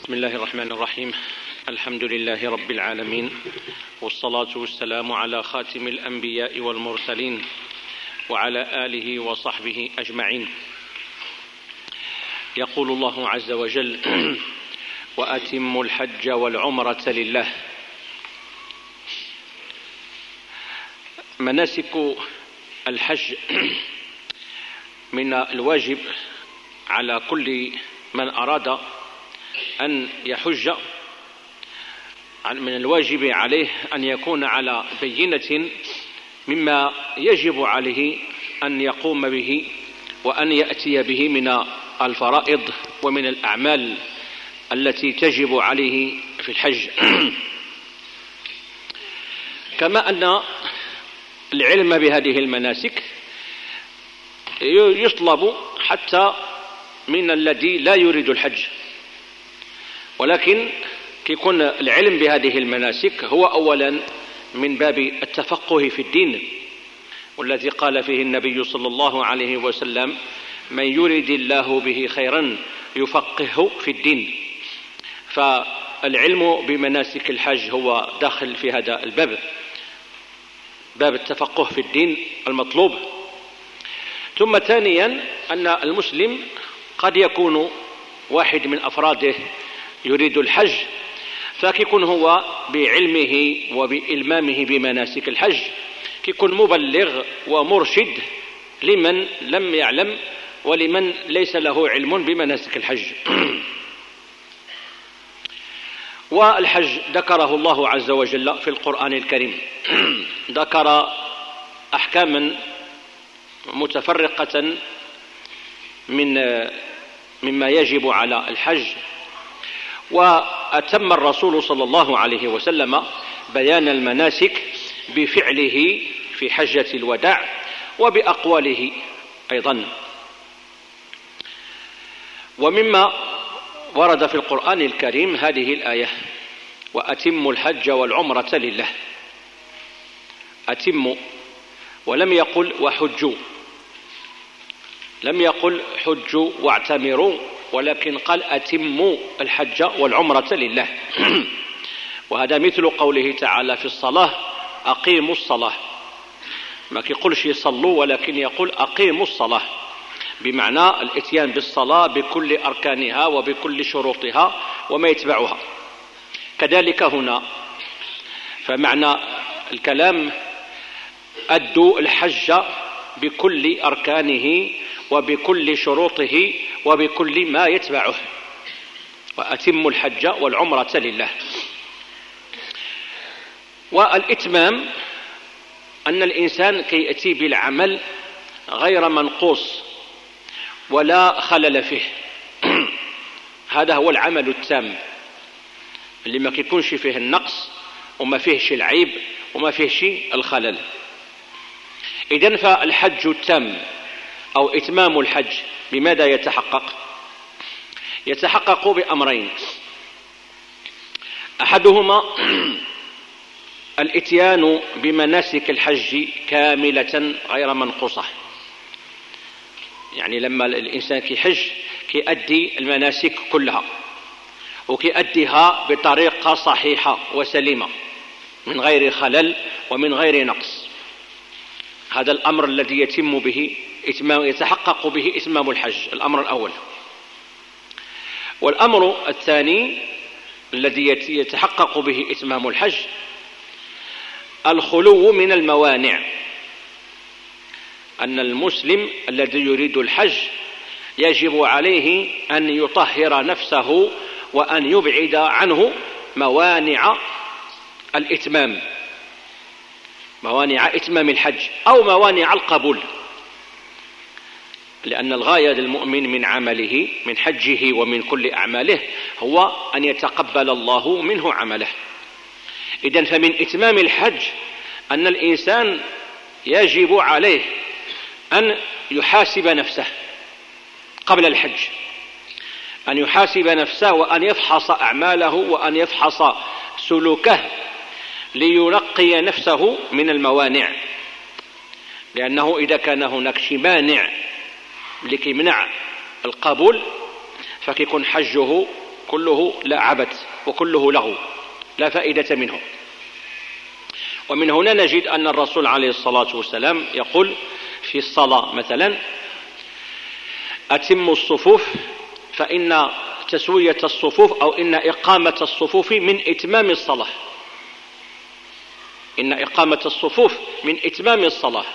بسم الله الرحمن الرحيم. الحمد لله رب العالمين، والصلاة والسلام على خاتم الأنبياء والمرسلين وعلى آله وصحبه أجمعين. يقول الله عز وجل: وأتموا الحج والعمرة لله. مناسك الحج من الواجب على كل من أراد أن يحج، من الواجب عليه أن يكون على بينة مما يجب عليه أن يقوم به وأن يأتي به من الفرائض ومن الأعمال التي تجب عليه في الحج. كما أن العلم بهذه المناسك يطلب حتى من الذي لا يريد الحج، ولكن يكون العلم بهذه المناسك هو أولا من باب التفقه في الدين، والذي قال فيه النبي صلى الله عليه وسلم: من يريد الله به خيرا يفقهه في الدين. فالعلم بمناسك الحج هو داخل في هذا الباب، باب التفقه في الدين المطلوب. ثم ثانيا أن المسلم قد يكون واحد من أفراده يريد الحج، فكيكون هو بعلمه وبإلمامه بمناسك الحج كيكون مبلغ ومرشد لمن لم يعلم ولمن ليس له علم بمناسك الحج. والحج ذكره الله عز وجل في القرآن الكريم، ذكر أحكاما متفرقة مما يجب على الحج، وأتم الرسول صلى الله عليه وسلم بيان المناسك بفعله في حجة الوداع وبأقواله أيضا. ومما ورد في القرآن الكريم هذه الآية: وأتموا الحج والعمرة لله. أتموا، ولم يقل وحجوا، لم يقل حجوا واعتمروا، ولكن قال أتموا الحج والعمرة لله. وهذا مثل قوله تعالى في الصلاة: أقيموا الصلاة. ما يقولش يصلوا، ولكن يقول أقيموا الصلاة، بمعنى الاتيان بالصلاة بكل أركانها وبكل شروطها وما يتبعها. كذلك هنا، فمعنى الكلام: أدوا الحج بكل أركانه وبكل شروطه وبكل ما يتبعه. وأتموا الحج والعمرة لله. والإتمام أن الإنسان كي يأتي بالعمل غير منقوص ولا خلل فيه. هذا هو العمل التام اللي ما يكونش فيه النقص وما فيهش العيب وما فيهش الخلل. إذن فالحج التام أو إتمام الحج بماذا يتحقق؟ يتحقق بأمرين: أحدهما الإتيان بمناسك الحج كاملة غير منقوصة. يعني لما الإنسان كيحج كيأدي المناسك كلها وكيأديها بطريقة صحيحة وسليمة من غير خلل ومن غير نقص. هذا الأمر الذي يتم به يتحقق به إتمام الحج، الأمر الأول. والأمر الثاني الذي يتحقق به إتمام الحج الخلو من الموانع. أن المسلم الذي يريد الحج يجب عليه أن يطهر نفسه وأن يبعد عنه موانع الإتمام، موانع إتمام الحج أو موانع القبول، لأن الغاية للمؤمن من عمله من حجه ومن كل أعماله هو أن يتقبل الله منه عمله. إذن فمن إتمام الحج أن الإنسان يجب عليه أن يحاسب نفسه قبل الحج، أن يحاسب نفسه وأن يفحص أعماله وأن يفحص سلوكه لينقي نفسه من الموانع. لأنه إذا كان هناك شي مانع لكي يمنع القبول فكيكون حجه كله لا عبث وكله لغو لا فائدة منه. ومن هنا نجد أن الرسول عليه الصلاة والسلام يقول في الصلاة مثلا: أتموا الصفوف فإن تسوية الصفوف أو إن إقامة الصفوف من إتمام الصلاة. إن إقامة الصفوف من إتمام الصلاة.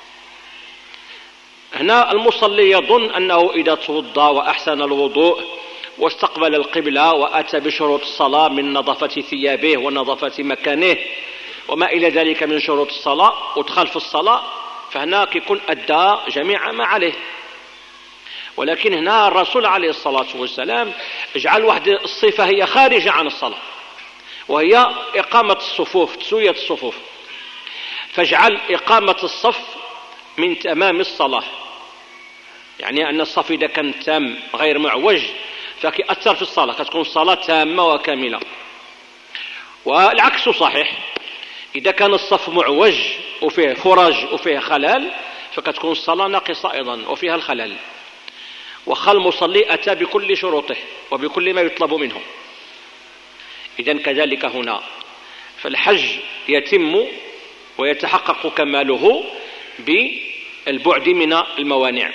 هنا المصلي يظن أنه إذا توضأ وأحسن الوضوء واستقبل القبلة وأتى بشروط الصلاة من نظافة ثيابه ونظافة مكانه وما إلى ذلك من شروط الصلاة ودخل في الصلاة، فهنا يكون أدى جميع ما عليه. ولكن هنا الرسول عليه الصلاة والسلام اجعل واحد الصفة هي خارجة عن الصلاة، وهي إقامة الصفوف، تسوية الصفوف، فاجعل إقامة الصف من تمام الصلاة. يعني أن الصف إذا كان تام غير معوج فكأثر في الصلاة، كتكون الصلاة تامة وكاملة. والعكس صحيح، إذا كان الصف معوج وفيه فرج وفيه خلل فكتكون الصلاة ناقصة أيضا وفيها الخلل. وخل المصلي أتى بكل شروطه وبكل ما يطلب منه. إذن كذلك هنا، فالحج يتم ويتحقق كماله بالبعد من الموانع.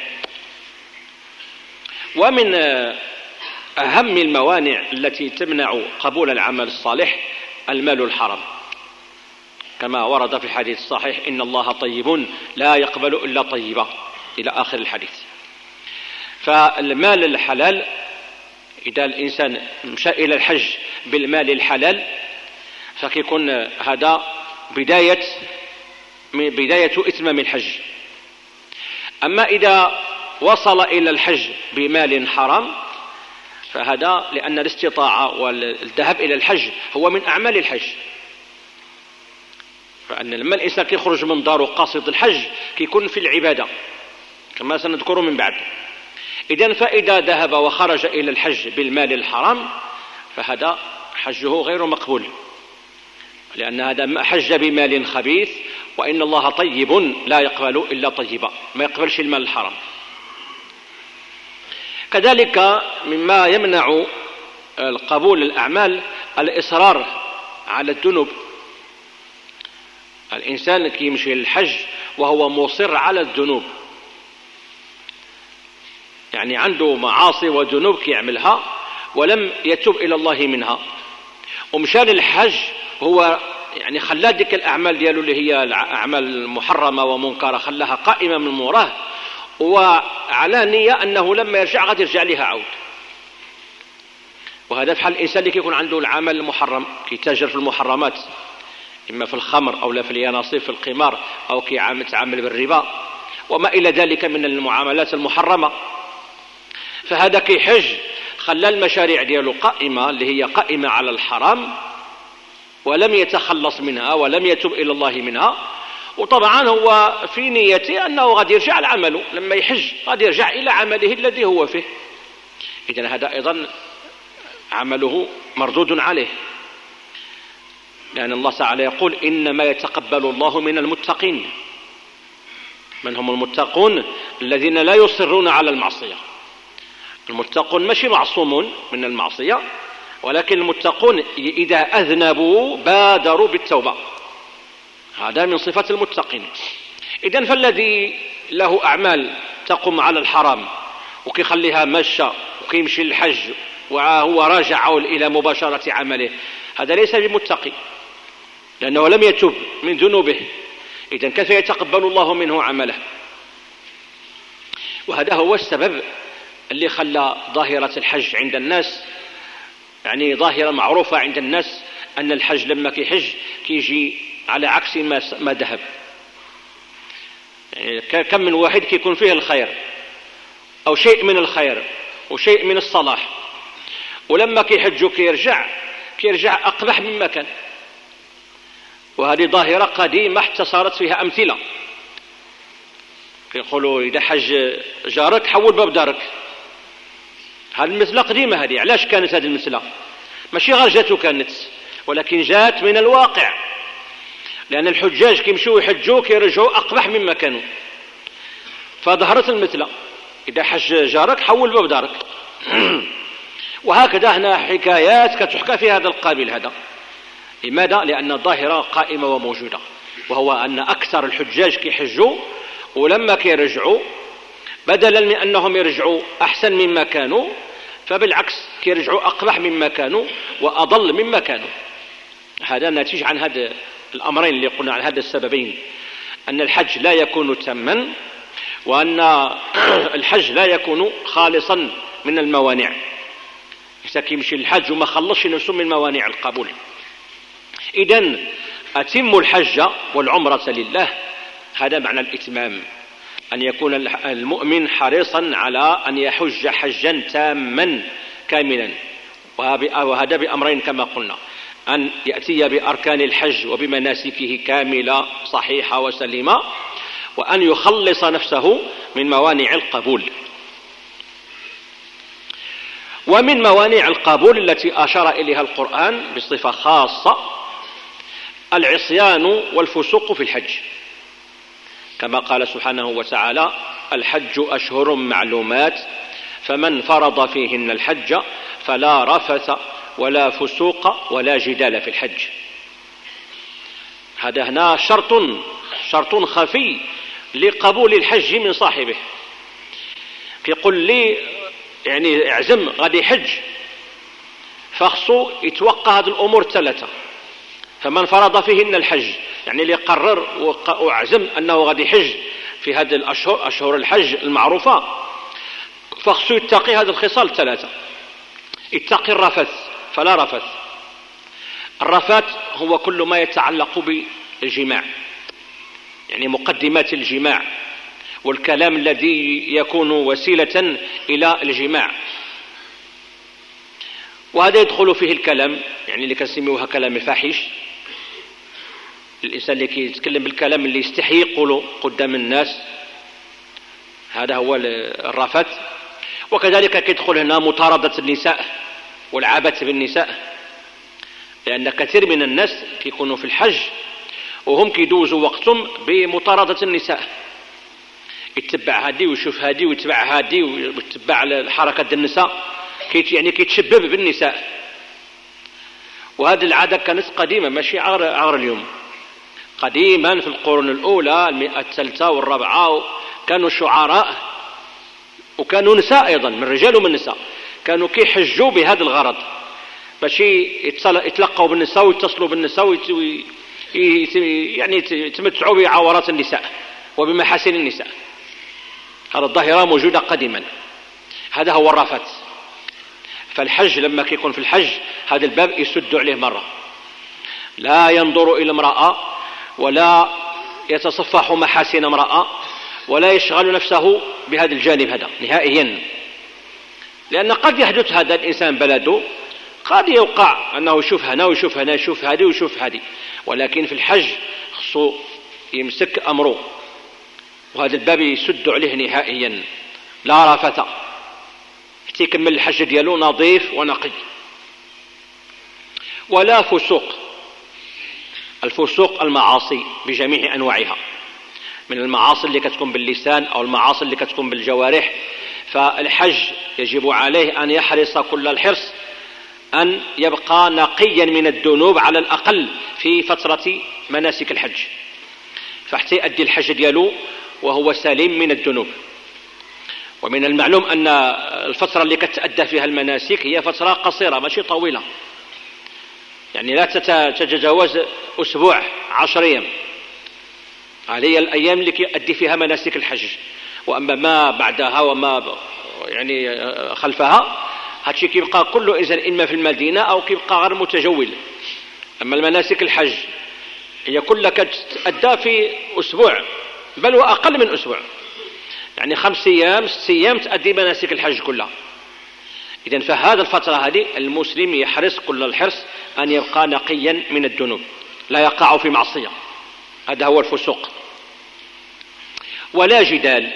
ومن أهم الموانع التي تمنع قبول العمل الصالح المال الحرام، كما ورد في الحديث الصحيح: إن الله طيب لا يقبل إلا طيبا، إلى آخر الحديث. فالمال الحلال، إذا الإنسان مشى إلى الحج بالمال الحلال فكيكون هذا بداية إتمام الحج. أما إذا وصل إلى الحج بمال حرام فهذا لأن الاستطاعة والذهاب إلى الحج هو من أعمال الحج. فأن لما الإنسان يخرج من داره قاصد الحج كيكون في العبادة كما سنذكر من بعد. إذن فإذا ذهب وخرج إلى الحج بالمال الحرام فهذا حجه غير مقبول، لأن هذا حج بمال خبيث، وإن الله طيب لا يقبل إلا طيبا، ما يقبلش المال الحرام. كذلك مما يمنع قبول الأعمال الإصرار على الذنوب. الإنسان كيمشي للحج وهو مصر على الذنوب، يعني عنده معاصي وذنوب كيعملها ولم يتوب إلى الله منها، ومشى للحج هو يعني خلى ديك الأعمال ديالو اللي هي الأعمال محرمة ومنكرة خلاها قائمة من موراه، وعلى نية أنه لما يرجع غادي يرجع لها عود. وهذا في حال الإنسان اللي كيكون عنده العمل المحرم، كيتاجر في المحرمات، إما في الخمر أو لا في اليانصيب في القمار أو كيتعامل بالربا وما إلى ذلك من المعاملات المحرمة. فهذا كيحج خلى المشاريع ديالو قائمة، اللي هي قائمة على الحرام، ولم يتخلص منها ولم يتوب إلى الله منها. وطبعا هو في نيته أنه غادي يرجع لعمله، لما يحج غادي يرجع إلى عمله الذي هو فيه. إذن هذا أيضا عمله مردود عليه، لأن الله تعالى يقول: إنما يتقبل الله من المتقين. من هم المتقون؟ الذين لا يصرون على المعصية. المتقون ماشي معصومون من المعصية، ولكن المتقون إذا أذنبوا بادروا بالتوبة، هذا من صفة المتقين. إذن فالذي له أعمال تقوم على الحرام وكيخليها مشى وكيمشي للحج وهو راجع إلى مباشرة عمله، هذا ليس بمتقي، لأنه لم يتوب من ذنوبه. إذن كيف يتقبل الله منه عمله؟ وهذا هو السبب اللي خلى ظاهرة الحج عند الناس، يعني ظاهرة معروفة عند الناس، أن الحج لما كيحج كيجي على عكس ما ذهب. يعني كم من واحد كيكون فيه الخير أو شيء من الخير وشيء من الصلاح، ولما كيحج كيرجع أقبح مما كان. وهذه ظاهرة قديمة حتى صارت فيها أمثلة. يقولوا إذا حج جارك حول باب دارك. هذه المثلة قديمة. هذه علاش كانت هذه المثلة؟ ماشي غير جاتو كانت، ولكن جات من الواقع، لأن الحجاج كيمشوا يحجوا كيرجعوا أقبح مما كانوا، فظهرت المثلة: إذا حج جارك حول باب دارك. وهكذا هنا حكايات كتحكى في هذا القابل هذا. لماذا؟ لأن الظاهرة قائمة وموجودة، وهو أن أكثر الحجاج كيحجوا، ولما كيرجعوا بدلا من أنهم يرجعوا أحسن مما كانوا، فبالعكس كيرجعوا أقبح مما كانوا وأضل مما كانوا. هذا ناتج عن هذا الأمرين اللي قلنا، عن هذا السببين، أن الحج لا يكون تاما، وأن الحج لا يكون خالصا من الموانع. إذا كيمشي الحج وما خلصش نفسه من موانع القبول. إذن أتم الحج والعمرة لله، هذا معنى الإتمام، أن يكون المؤمن حريصا على أن يحج حجا تاما كاملا، وهذا بأمرين كما قلنا: أن يأتي بأركان الحج وبمناسكه كاملة صحيحة وسليمة، وأن يخلص نفسه من موانع القبول. ومن موانع القبول التي أشار إليها القرآن بصفة خاصة العصيان والفسوق في الحج، كما قال سبحانه وتعالى: الحج أشهر معلومات فمن فرض فيهن الحج فلا رفث ولا فسوق ولا جدال في الحج. هذا هنا شرط خفي لقبول الحج من صاحبه. كيقول لي يعني اعزم غادي يحج، فخصو يتوقع هذه الأمور الثلاثة. فمن فرض فيهن الحج، يعني اللي قرر وعزم أنه غادي يحج في هذه الأشهر، أشهر الحج المعروفة، فخصو يتقي هذه الخصال الثلاثة. يتقي الرفث فلا رفث. الرفث هو كل ما يتعلق بالجماع، يعني مقدمات الجماع والكلام الذي يكون وسيلة إلى الجماع، وهذا يدخل فيه الكلام، يعني اللي كنسميوها كلام الفاحش، الإنسان اللي كيتكلم بالكلام اللي يستحي يقوله قدام الناس، هذا هو الرفث. وكذلك كيدخل هنا مطاردة النساء والعبث بالنساء، لأن كثير من الناس كيكونوا في الحج وهم كيدوزوا وقتهم بمطاردة النساء، يتبع هذه ويشوف هذه ويتبع هذه ويتبع الحركات النساء، يعني كيتشبب بالنساء. وهذه العادة كانت قديمة، ماشي عار اليوم. قديما في القرون الأولى، المئة الثالثة والرابعة، كانوا شعراء وكانوا نساء أيضا، من رجال ومن نساء، كانوا كيحجوا بهذا الغرض، باش يتلقوا بالنساء ويتصلوا بالنساء يعني يتمتعوا بعورات النساء وبمحاسن النساء. هذه الظاهرة موجودة قديما. هذا هو الرفث. فالحج لما كيكون في الحج هذا الباب يسد عليه مرة، لا ينظر إلى امرأة ولا يتصفح محاسن امرأة ولا يشغل نفسه بهذا الجانب هذا نهائيا، لأن قد يحدث هذا الإنسان بلده، قد يوقع أنه يشوف هنا ويشوف هنا، يشوف هذه ويشوف هذه، ولكن في الحج خصو يمسك أمره، وهذا الباب يسد عليه نهائيا، لا رفث، حتى يكمل الحج ديالو نظيف ونقي. ولا فسوق. الفسوق المعاصي بجميع أنواعها، من المعاصي اللي كتكون باللسان أو المعاصي اللي كتكون بالجوارح. فالحج يجب عليه أن يحرص كل الحرص أن يبقى نقيا من الذنوب على الأقل في فترة مناسك الحج، فحتى يؤدي الحج ديالو وهو سليم من الذنوب. ومن المعلوم أن الفترة اللي كتأدى فيها المناسك هي فترة قصيرة ماشي طويلة، يعني لا تتجاوز أسبوع 10 أيام، هذه الأيام اللي كيؤدي فيها مناسك الحج. وأما ما بعدها وما يعني خلفها هادشي كيبقى كل إنسان إما في المدينة أو كيبقى غير متجول. أما المناسك الحج هي كلها كتأدى في أسبوع، بل وأقل من أسبوع، يعني 5 أيام 6 أيام تأدي مناسك الحج كلها. إذن فهذا الفترة هذه المسلم يحرص كل الحرص أن يبقى نقيا من الذنوب، لا يقع في معصية، هذا هو الفسوق. ولا جدال.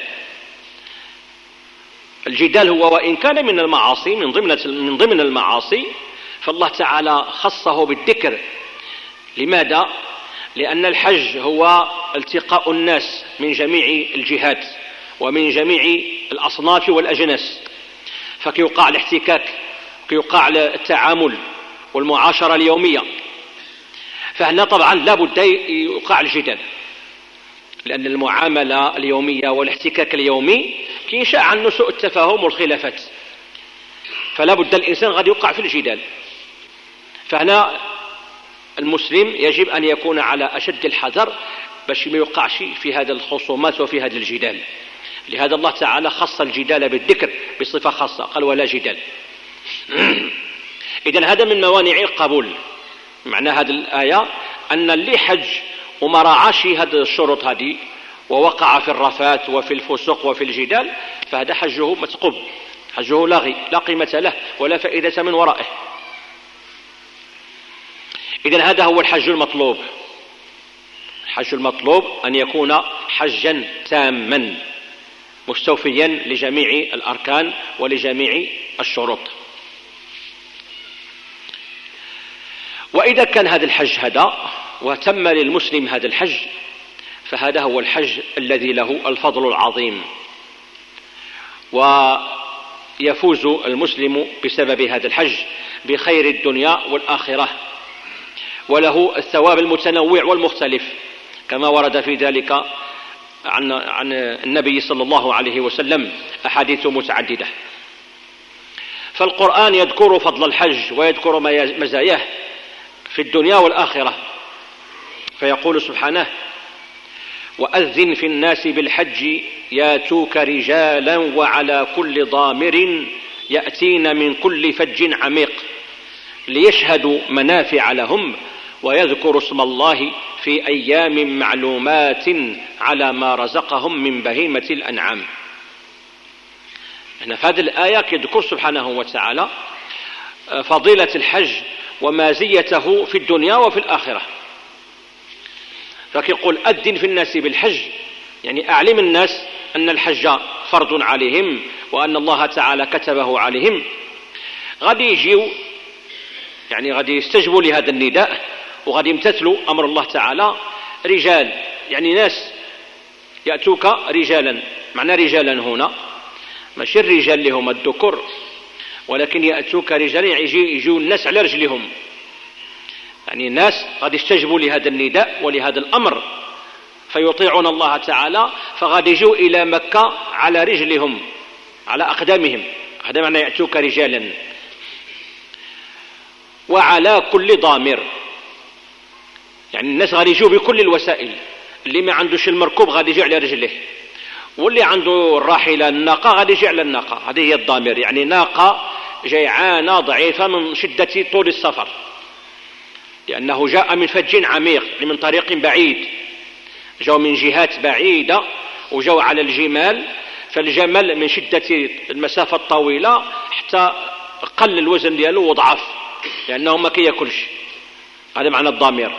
الجدال هو وإن كان من المعاصي، من ضمن المعاصي، فالله تعالى خصه بالذكر. لماذا؟ لأن الحج هو التقاء الناس من جميع الجهات ومن جميع الأصناف والأجناس، فكيوقع الاحتكاك يقع التعامل والمعاشرة اليومية، فهنا طبعا لا بد يقع الجدال، لأن المعاملة اليومية والاحتكاك اليومي كينشأ عنه سوء التفاهم والخلافات، فلا بد الإنسان غادي يوقع في الجدال. فهنا المسلم يجب أن يكون على أشد الحذر باش ما يوقعش في هذه الخصومات وفي هذا الجدال. لهذا الله تعالى خص الجدال بالذكر بصفة خاصة، قال ولا جدال. إذن هذا من موانع القبول. معنى هذه الآية أن اللي حج وما راعاش هذه الشروط هذه ووقع في الرفات وفي الفسوق وفي الجدال، فهذا حجه مثقوب، حجه لاغي، لا قيمة له ولا فائدة من ورائه. إذن هذا هو الحج المطلوب. الحج المطلوب أن يكون حجا تاما مستوفيا لجميع الأركان ولجميع الشروط. وإذا كان هذا الحج هذا وتم للمسلم هذا الحج، فهذا هو الحج الذي له الفضل العظيم، ويفوز المسلم بسبب هذا الحج بخير الدنيا والآخرة، وله الثواب المتنوع والمختلف كما ورد في ذلك عن النبي صلى الله عليه وسلم أحاديث متعددة. فالقرآن يذكر فضل الحج ويذكر مزاياه في الدنيا والآخرة، فيقول سبحانه: وأذن في الناس بالحج ياتوك رجالا وعلى كل ضامر يأتين من كل فج عميق ليشهدوا منافع لهم ويذكروا اسم الله في أيام معلومات على ما رزقهم من بهيمة الأنعام. هنا في هذه الآية يذكر سبحانه وتعالى فضيلة الحج ومازيته في الدنيا وفي الآخرة. فيقول أذن في الناس بالحج، يعني أعلم الناس أن الحج فرض عليهم وأن الله تعالى كتبه عليهم. غادي يجيو يعني غادي يستجبوا لهذا النداء وغادي يمتثلوا أمر الله تعالى رجال، يعني ناس يأتوك رجالا. معنى رجالا هنا ماشي الرجال اللي هم الذكور، ولكن يأتوك رجالا يعني يجيو الناس على رجلهم، يعني الناس غادي يستجبوا لهذا النداء ولهذا الأمر فيطيعون الله تعالى، فغادي يجوا إلى مكة على رجلهم على أقدامهم. هذا معنى يأتوك رجالا. وعلى كل ضامر، يعني الناس غادي يجوا بكل الوسائل، اللي ما عندوش المركوب غادي يجي على رجله، واللي عنده الراحلة الناقة غادي يجي على الناقة. هذه هي الضامر، يعني ناقة جيعانة ضعيفة من شدة طول السفر، لأنه جاء من فج عميق، من طريق بعيد، جاءوا من جهات بعيدة وجاءوا على الجمال، فالجمل من شدة المسافة الطويلة حتى قل الوزن دياله وضعف لأنه ما كياكلش. هذا معنى الضامر.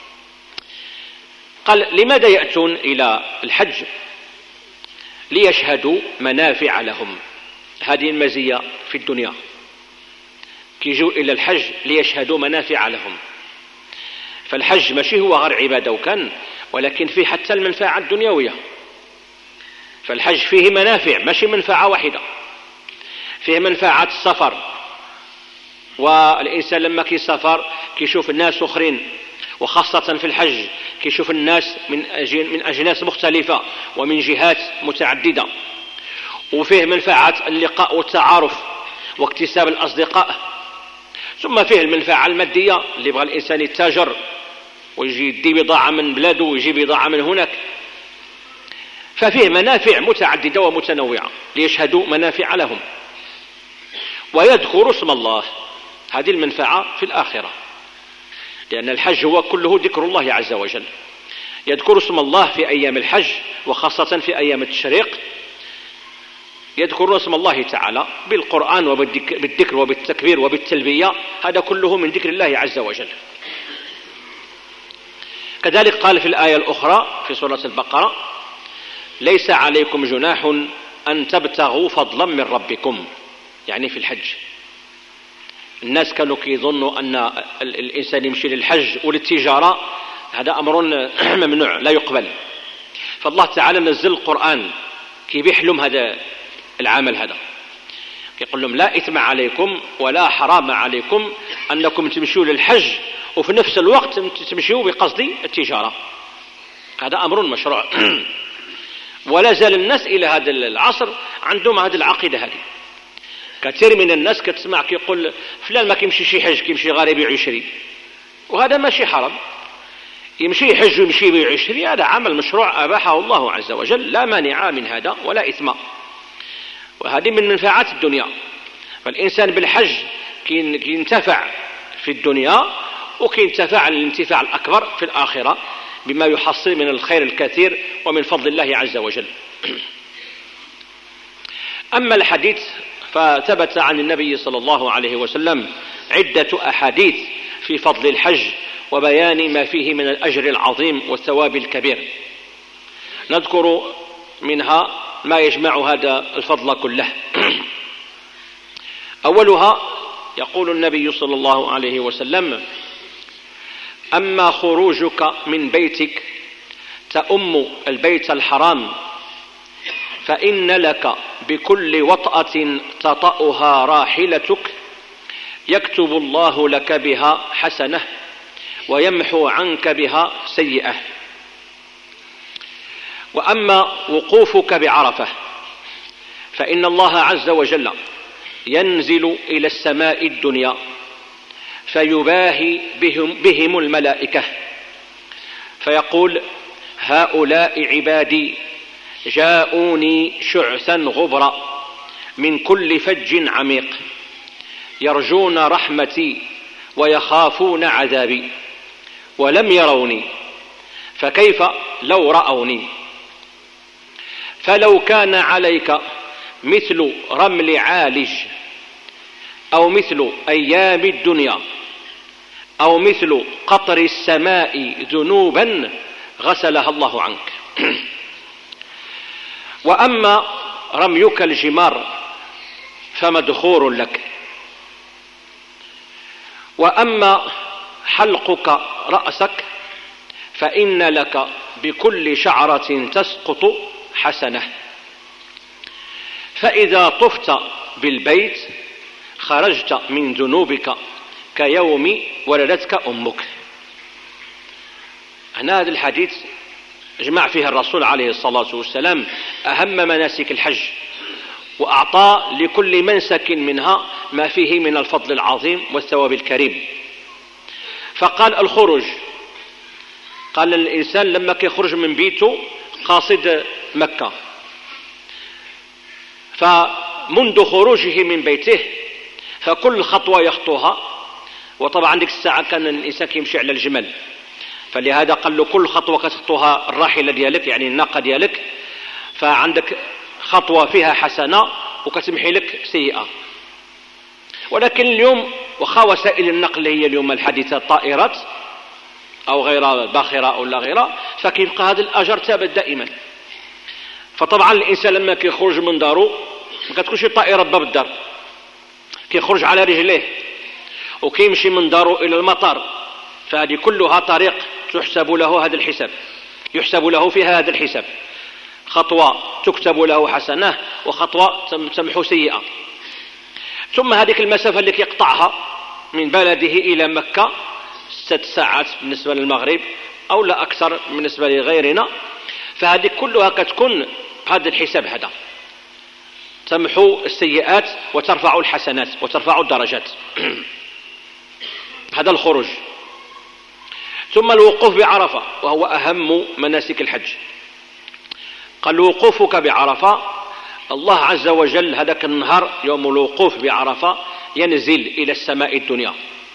قال: لماذا يأتون إلى الحج؟ ليشهدوا منافع لهم. هذه المزية في الدنيا، كيجوا إلى الحج ليشهدوا منافع لهم. فالحج ماشي هو غير عبادة وكان، ولكن فيه حتى المنفعة الدنيوية. فالحج فيه منافع، ماشي منفعة واحدة، فيه منفعة السفر، والإنسان لما كيسافر كيشوف الناس أخرين، وخاصة في الحج كيشوف الناس من أجناس مختلفة ومن جهات متعددة. وفيه منفعة اللقاء والتعارف واكتساب الأصدقاء. ثم فيه المنفعة المادية، اللي يبغى الإنسان يتاجر ويجي يدي بضاعة من بلاده ويجي بضاعة من هناك. ففيه منافع متعددة ومتنوعة ليشهدوا منافع لهم ويذكروا اسم الله. هذه المنفعة في الآخرة، لأن الحج هو كله ذكر الله عز وجل. يذكر اسم الله في أيام الحج، وخاصة في أيام التشريق يذكرون اسم الله تعالى بالقرآن وبالذكر وبالتكبير وبالتلبية. هذا كله من ذكر الله عز وجل. كذلك قال في الآية الأخرى في سورة البقرة: ليس عليكم جناح أن تبتغوا فضلا من ربكم، يعني في الحج. الناس كانوا كيظنوا أن الإنسان يمشي للحج وللتجارة، هذا أمر ممنوع لا يقبل. فالله تعالى نزل القرآن كي بيحلم هذا العمل هذا، يقول لهم لا إثم عليكم ولا حرام عليكم أنكم تمشوا للحج وفي نفس الوقت تمشوا بقصد التجارة. هذا أمر مشروع. ولا زال الناس إلى هذا العصر عندهم هذه العقيدة هذه. كثير من الناس كتسمع كيقول فلان ما كيمشي شي حج، كيمشي غير يبيع ويشري، وهذا ماشي حرام. يمشي يحج ويمشي يبيع ويشري، هذا عمل مشروع أباحه الله عز وجل، لا مانع من هذا ولا إثم، وهذه من منفعات الدنيا. فالإنسان بالحج كينتفع في الدنيا وكينتفع الانتفاع الأكبر في الآخرة بما يحصل من الخير الكثير ومن فضل الله عز وجل. أما الحديث فثبت عن النبي صلى الله عليه وسلم عدة أحاديث في فضل الحج وبيان ما فيه من الأجر العظيم والثواب الكبير. نذكر منها ما يجمع هذا الفضل كله. أولها يقول النبي صلى الله عليه وسلم: أما خروجك من بيتك تأم البيت الحرام فإن لك بكل وطأة تطأها راحلتك يكتب الله لك بها حسنة ويمحو عنك بها سيئة. وأما وقوفك بعرفة فإن الله عز وجل ينزل إلى السماء الدنيا فيباهي بهم الملائكة فيقول: هؤلاء عبادي جاءوني شعثا غبرا من كل فج عميق يرجون رحمتي ويخافون عذابي ولم يروني، فكيف لو رأوني؟ فلو كان عليك مثل رمل عالج أو مثل أيام الدنيا أو مثل قطر السماء ذنوبا غسلها الله عنك. وأما رميك الجمار فمدخور لك. وأما حلقك رأسك فإن لك بكل شعرة تسقط حسنة. فإذا طفت بالبيت خرجت من ذنوبك كيوم ولدتك أمك. هنا هذا الحديث جمع فيه الرسول عليه الصلاة والسلام أهم مناسك الحج، وأعطى لكل منسك منها ما فيه من الفضل العظيم والثواب الكريم. فقال: الخروج، قال الإنسان لما يخرج من بيته قاصد مكة، فمنذ خروجه من بيته فكل خطوة يخطوها، وطبعا عندك الساعة كان الإنسان يمشي على الجمل، فلهذا قال له كل خطوة كتخطوها الراحلة ديالك يعني الناقة ديالك، فعندك خطوة فيها حسنة وكتمحي لك سيئة. ولكن اليوم وخا وسائل النقل هي اليوم الحديثة الطائرات أو غير باخرة أو لا غيرها، فكيبقى هذا الأجر ثابت دائما. فطبعا الإنسان لما كيخرج من داره ما كتكونش الطائرة باب الدار، كيخرج على رجليه وكيمشي من داره إلى المطار، فهذه كلها طريق تحسب له هذا الحساب، يحسب له فيها هذا الحساب، خطوة تكتب له حسنة وخطوة تمحو سيئة. ثم هذه المسافة اللي يقطعها من بلده إلى مكة 6 ساعات بالنسبة للمغرب أو لا أكثر بالنسبة لغيرنا، فهذه كلها كتكون هذا الحساب، هذا تمحو السيئات وترفع الحسنات وترفع الدرجات. هذا الخروج. ثم الوقوف بعرفة وهو أهم مناسك الحج. قال: وقوفك بعرفة، الله عز وجل هذاك النهار يوم الوقوف بعرفة ينزل إلى السماء الدنيا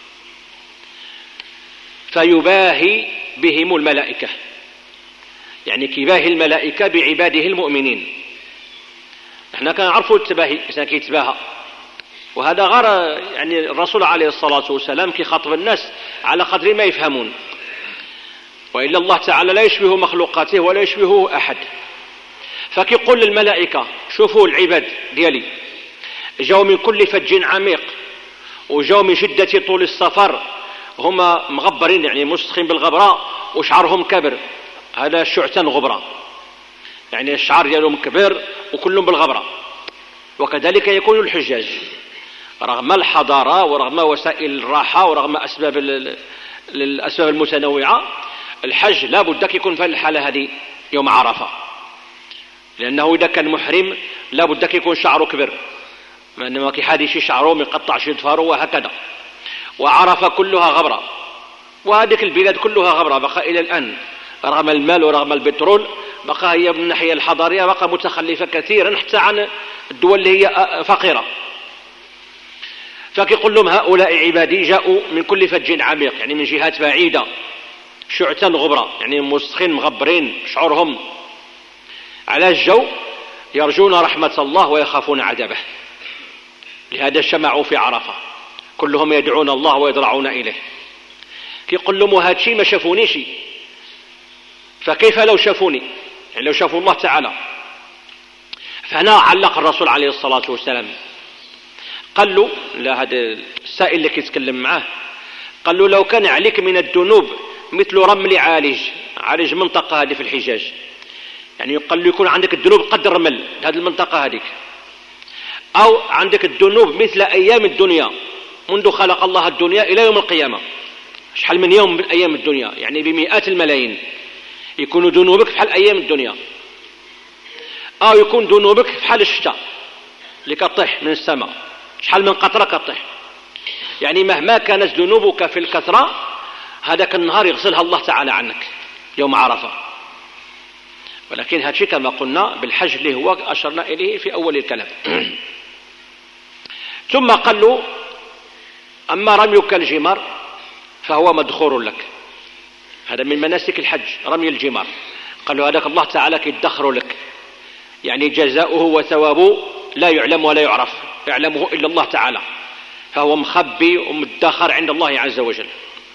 فيباهي بهم الملائكة، يعني كيباهي الملائكة بعباده المؤمنين. احنا كنعرفوا التباهي، الإنسان كيتباهى، وهذا غير يعني الرسول عليه الصلاة والسلام كيخاطب الناس على قدر ما يفهمون، وإلا الله تعالى لا يشبه مخلوقاته ولا يشبهه أحد. فكيقول للملائكة: شوفوا العباد ديالي جاءوا من كل فج عميق وجاءوا من شدة طول السفر، هما مغبرين يعني مسخين بالغبراء وشعرهم كبر، هذا شعثا غبرة، يعني الشعر ديالهم كبير وكلهم بالغبرة. وكذلك يكون الحجاج رغم الحضارة ورغم وسائل الراحة ورغم الأسباب المتنوعة. الحج لا بد يكون في الحالة هذه يوم عرفة، لأنه إذا كان محرم لا بد يكون شعره كبر، ما كيحاديش شعره ما يقطعش ظفاره وهكذا. وعرفة كلها غبرة، وهذه البلاد كلها غبرة بقى إلى الآن، رغم المال ورغم البترول بقى هي من الناحية الحضارية بقى متخلفة كثيرا حتى عن الدول اللي هي فقيرة. فكيقول لهم هؤلاء عبادي جاءوا من كل فج عميق، يعني من جهات بعيدة، شعثا غبرة، يعني مسخين مغبرين شعورهم على الجو، يرجون رحمة الله ويخافون عذابه، لهذا اجتمعوا في عرفة كلهم يدعون الله ويضرعون إليه. كيقول لهم هادشي ما شافونيش، فكيف لو شافوني؟ يعني لو شافوا الله تعالى. فهنا علق الرسول عليه الصلاة والسلام، قال له لا، هذا السائل اللي كيتكلم معاه، قال له لو كان عليك من الذنوب مثل رمل عالج منطقة هذه في الحجاج، يعني قال له يكون عندك الذنوب قد رمل هذه المنطقة هذيك، أو عندك الذنوب مثل أيام الدنيا منذ خلق الله الدنيا إلى يوم القيامة، شحال من يوم من أيام الدنيا، يعني بمئات الملايين، يكون ذنوبك بحال أيام الدنيا، أو يكون ذنوبك بحال الشتاء اللي كطيح من السماء، شحال من قطرة كطيح. يعني مهما كانت ذنوبك في الكثرة هذاك النهار يغسلها الله تعالى عنك يوم عرفة. ولكن هذا الشيء كما قلنا بالحج اللي هو أشرنا إليه في أول الكلام. ثم قال له أما رميك الجمار فهو مدخور لك، هذا من مناسك الحج رمي الجمار. قال له هذاك الله تعالى كيدخر لك، يعني جزاؤه وثوابه لا يعلم ولا يعرف، يعلمه إلا الله تعالى، فهو مخبي ومدخر عند الله عز وجل.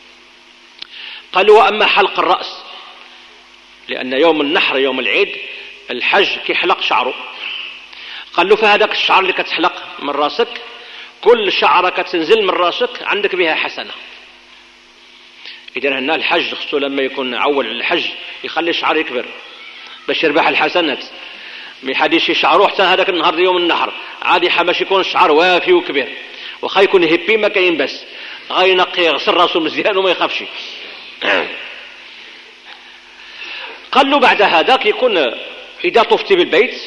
قالوا وأما حلق الرأس، لأن يوم النحر يوم العيد الحج كيحلق شعره، قال له فهذاك الشعر اللي كتحلق من راسك، كل شعرة كتنزل من راسك عندك بها حسنة. إذن هنا الحج خصو لما يكون عول الحج يخلي الشعر يكبر باش يربح الحسنات، ما يحديش شعره حتى هذاك النهار يوم النحر عادي باش يكون الشعر وافي وكبير، وخا يكون هيبي ما كاين بس غينقي يغسل راسه مزيان وما يخافش. قال له بعد هذا كيكون إذا طفت بالبيت،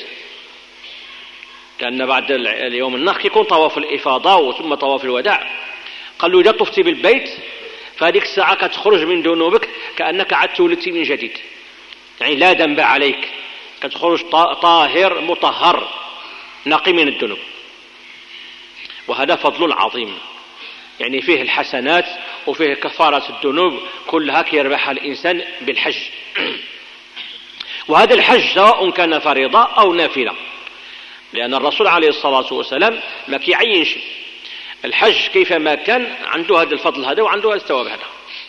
لأن بعد اليوم النحر كيكون طواف الإفاضة وثم طواف الوداع، قال له إذا طفت بالبيت فهذيك الساعة كتخرج من ذنوبك كأنك عاد تولدتي من جديد، يعني لا ذنب عليك، كتخرج طاهر مطهر نقي من الذنوب. وهذا فضل عظيم، يعني فيه الحسنات وفيه كفارة الذنوب كلها كيربحها الإنسان بالحج. وهذا الحج سواء كان فريضة أو نافلة، لأن الرسول عليه الصلاة والسلام ما كيعينش الحج كيفما كان عنده هذا الفضل هذا وعنده هذا الثواب هذا.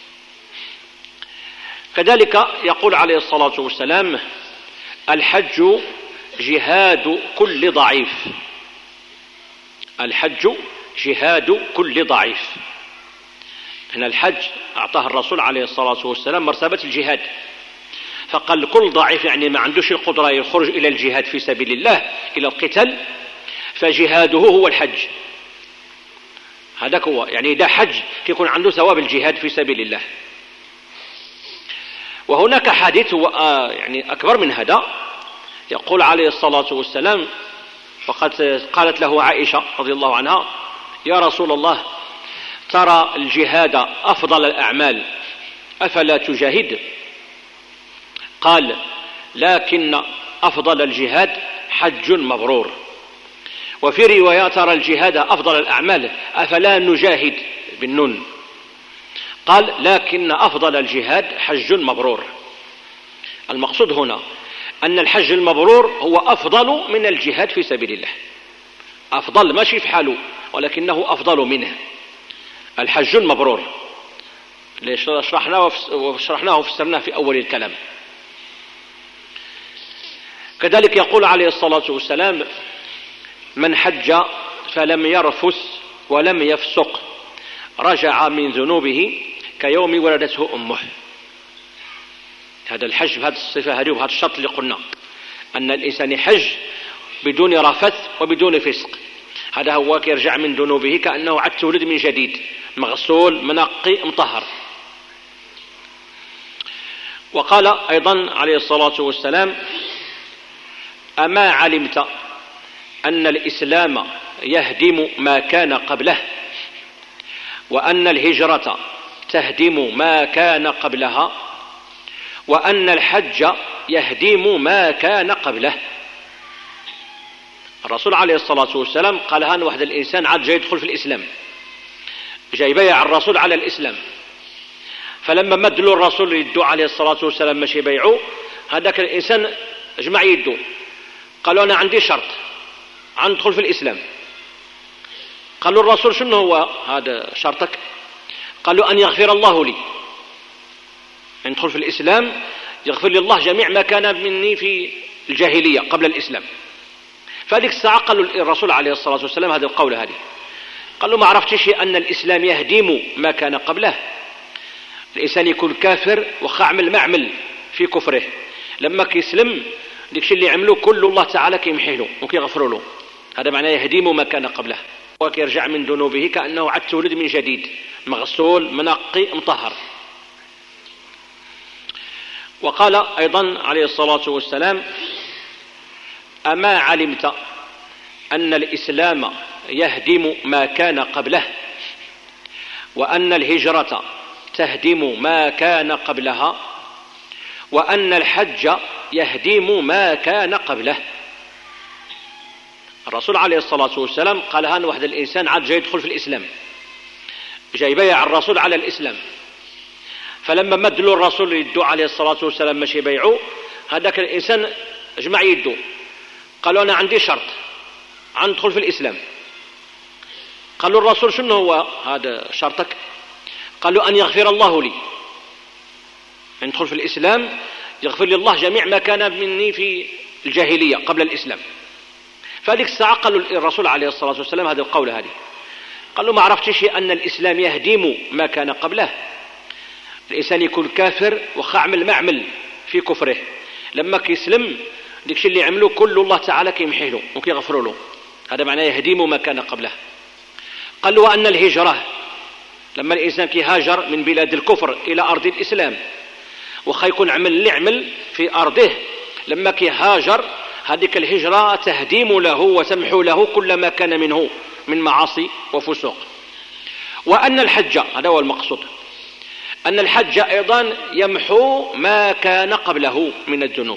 كذلك يقول عليه الصلاة والسلام الحج جهاد كل ضعيف، الحج جهاد كل ضعيف. هنا الحج أعطاه الرسول عليه الصلاة والسلام مرتبة الجهاد، فقال كل ضعيف يعني ما عندوش القدرة يخرج إلى الجهاد في سبيل الله إلى القتال، فجهاده هو الحج. هذاك هو، يعني إذا حج يكون عنده ثواب الجهاد في سبيل الله. وهناك حديث هو يعني أكبر من هذا، يقول عليه الصلاة والسلام وقد قالت له عائشة رضي الله عنها يا رسول الله ترى الجهاد أفضل الأعمال أفلا تجاهد؟ قال لكن أفضل الجهاد حج مبرور. وفي رواية ترى الجهاد أفضل الأعمال أفلا نجاهد بالنون؟ قال لكن أفضل الجهاد حج مبرور. المقصود هنا أن الحج المبرور هو أفضل من الجهاد في سبيل الله، أفضل ماشي في حاله ولكنه أفضل منه الحج المبرور، ليش شرحناه وفسرناه في أول الكلام. كذلك يقول عليه الصلاة والسلام من حج فلم يرفث ولم يفسق رجع من ذنوبه كيوم ولدته أمه. هذا الحج بهذه الصفة هذه وبهذا الشرط اللي قلنا أن الإنسان يحج بدون رفث وبدون فسق. هذا هو يرجع من ذنوبه كأنه عاد تولد من جديد، مغسول منقي مطهر. وقال أيضا عليه الصلاة والسلام: أما علمت أن الإسلام يهدم ما كان قبله، وأن الهجرة تهدم ما كان قبلها، وأن الحج يهدم ما كان قبله. الرسول عليه الصلاة والسلام قال هان واحد الإنسان عاد جاي يدخل في الإسلام، جاي يبايع الرسول على الإسلام، فلما مد له الرسول يدو عليه الصلاة والسلام ماشي يبايعه، هذاك الإنسان جمع يدو، قالوا أنا عندي شرط عن ندخل في الإسلام. قالوا الرسول: شنو هو هذا شرطك؟ قالوا: أن يغفر الله لي، أن ندخل في الإسلام يغفر لي الله جميع ما كان مني في الجاهلية قبل الإسلام. فهذيك الساعة قالوا الرسول عليه الصلاة والسلام هذا القول هذه، قال له: ما عرفتش أن الإسلام يهدم ما كان قبله. الإنسان يكون كافر وخا عمل ما عمل في كفره، لما كيسلم ديك اللي عمله كل الله تعالى كيمحيه له وكيغفر له. هذا معناه يهدم ما كان قبله، وكيرجع من ذنوبه كأنه عاد تولد من جديد، مغسول منقي مطهر. وقال أيضا عليه الصلاة والسلام: أما علمت أن الإسلام يهدم ما كان قبله، وأن الهجرة تهدم ما كان قبلها، وأن الحج يهدم ما كان قبله. الرسول عليه الصلاة والسلام قال هان واحد الإنسان عاد جاي يدخل في الإسلام، جاي يبايع الرسول على الإسلام، فلما مد له الرسول يدو عليه الصلاة والسلام ماشي يبايعه، هذاك الإنسان جمع يدو، قالوا أنا عندي شرط عن ندخل في الإسلام. قالوا الرسول: شنو هو هذا شرطك؟ قالوا: أن يغفر الله لي، أن ندخل في الإسلام يغفر لي الله جميع ما كان مني في الجاهلية قبل الإسلام. فهذيك الساعة قالوا الرسول عليه الصلاة والسلام هذا القول هذه، قالوا: ما عرفتش أن الإسلام يهدم ما كان قبله. الإنسان يكون كافر وخا عمل ما عمل في كفره، لما كيسلم ديك اللي عمله كل الله تعالى كيمحيه له وكيغفر له. هذا معناه يهدم ما كان قبله. قالوا: وأن الهجرة، لما الإنسان كيهاجر من بلاد الكفر إلى أرض الإسلام، وخا يكون عمل اللي عمل في أرضه، لما كيهاجر هذيك الهجرة تهديم له وتمحو له كل ما كان منه من معاصي وفسوق. وأن الحج، هذا هو المقصود، أن الحج أيضا يمحو ما كان قبله من الذنوب.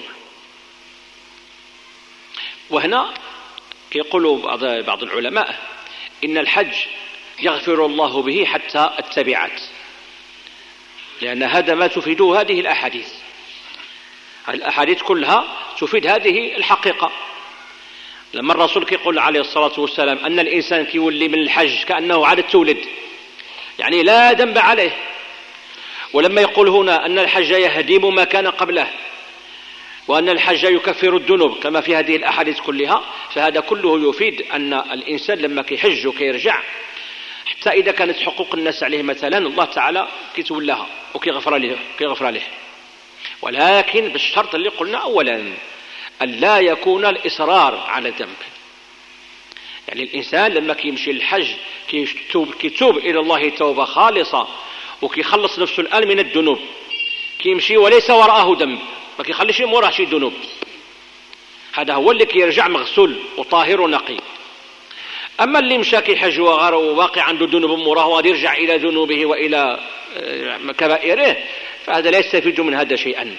وهنا يقول بعض العلماء إن الحج يغفر الله به حتى التبعات، لأن هذا ما تفيده هذه الأحاديث. الأحاديث كلها تفيد هذه الحقيقة. لما الرسول يقول عليه الصلاة والسلام أن الإنسان كيولي من الحج كأنه عاد تولد، يعني لا ذنب عليه. ولما يقول هنا أن الحج يهدم ما كان قبله، وأن الحج يكفر الذنوب كما في هذه الأحاديث كلها، فهذا كله يفيد أن الإنسان لما كيحج وكيرجع، حتى إذا كانت حقوق الناس عليه مثلا، الله تعالى كيتولاها وكيغفر له. ولكن بالشرط اللي قلنا أولا، أن لا يكون الإصرار على الذنب. يعني الإنسان لما كيمشي للحج كيتوب إلى الله توبة خالصة، وكيخلص نفسه الآن من الذنوب، كيمشي وليس وراءه ذنب، ما كيخليش موراه شي ذنوب. هذا هو اللي كيرجع مغسول وطاهر ونقي. أما اللي مشى كيحج وواقع عنده ذنوب موراه وغادي يرجع إلى ذنوبه وإلى كبائره، فهذا لا يستفيد من هذا شيئا.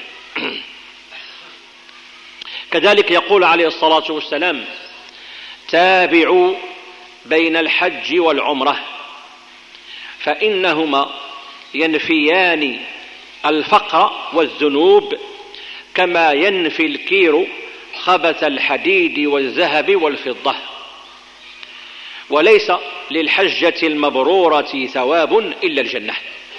كذلك يقول عليه الصلاة والسلام: تابعوا بين الحج والعمرة فإنهما ينفيان الفقر والذنوب كما ينفي الكير خبث الحديد والذهب والفضة، وليس للحجة المبرورة ثواب إلا الجنة.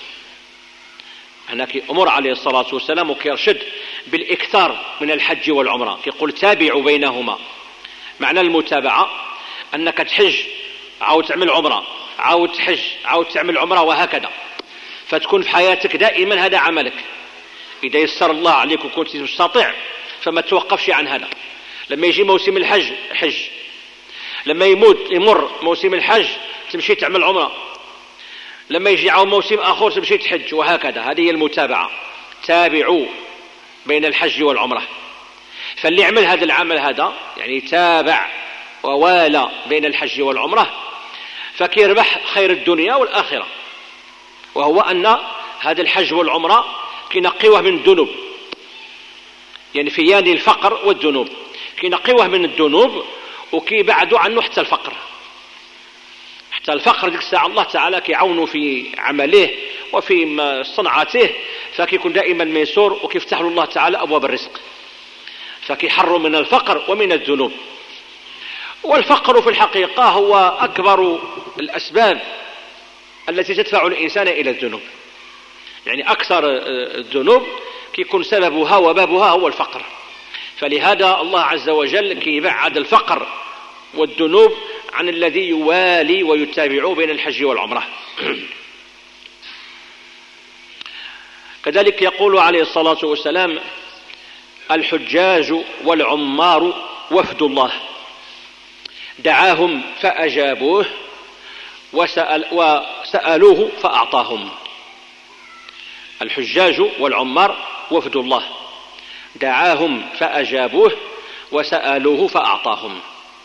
هناك أمر عليه الصلاة والسلام وكيرشد بالإكثار من الحج والعمرة، يقول: تابعوا بينهما. معنى المتابعة أنك تحج عاود تعمل عمرة، عاود تحج عاود تعمل عمرة، وهكذا، فتكون في حياتك دائما هذا عملك. إذا يسر الله عليك وكنت تستطيع فما توقفش عن هذا، لما يجي موسم الحج حج، لما يمر موسم الحج تمشي تعمل عمرة، لما يجي عام موسم آخر تمشي تحج، وهكذا. هذه هي المتابعة. تابعوا بين الحج والعمرة. فاللي يعمل هذا العمل هذا يعني تابع ووالى بين الحج والعمرة فكيربح خير الدنيا والآخرة، وهو أن هذا الحج والعمرة كينقيوه من الذنوب، يعني فيان الفقر والذنوب، كينقيوه من الذنوب وكيبعدوا عنه حتى الفقر. حتى الفقر ديك الساعة الله تعالى كيعاونوا في عمله وفي صنعته، فكيكون دائما ميسور وكيفتح له الله تعالى أبواب الرزق، فكيحروا من الفقر ومن الذنوب. والفقر في الحقيقة هو أكبر الأسباب التي تدفع الإنسان إلى الذنوب، يعني أكثر الذنوب كيكون سببها وبابها هو الفقر. فلهذا الله عز وجل كيبعد الفقر والذنوب عن الذي يوالي ويتابع بين الحج والعمرة. كذلك يقول عليه الصلاة والسلام: الحجاج والعمار وفد الله، دعاهم فأجابوه وسألوه فأعطاهم. الحجاج والعمار وفد الله، دعاهم فأجابوه وسألوه فأعطاهم.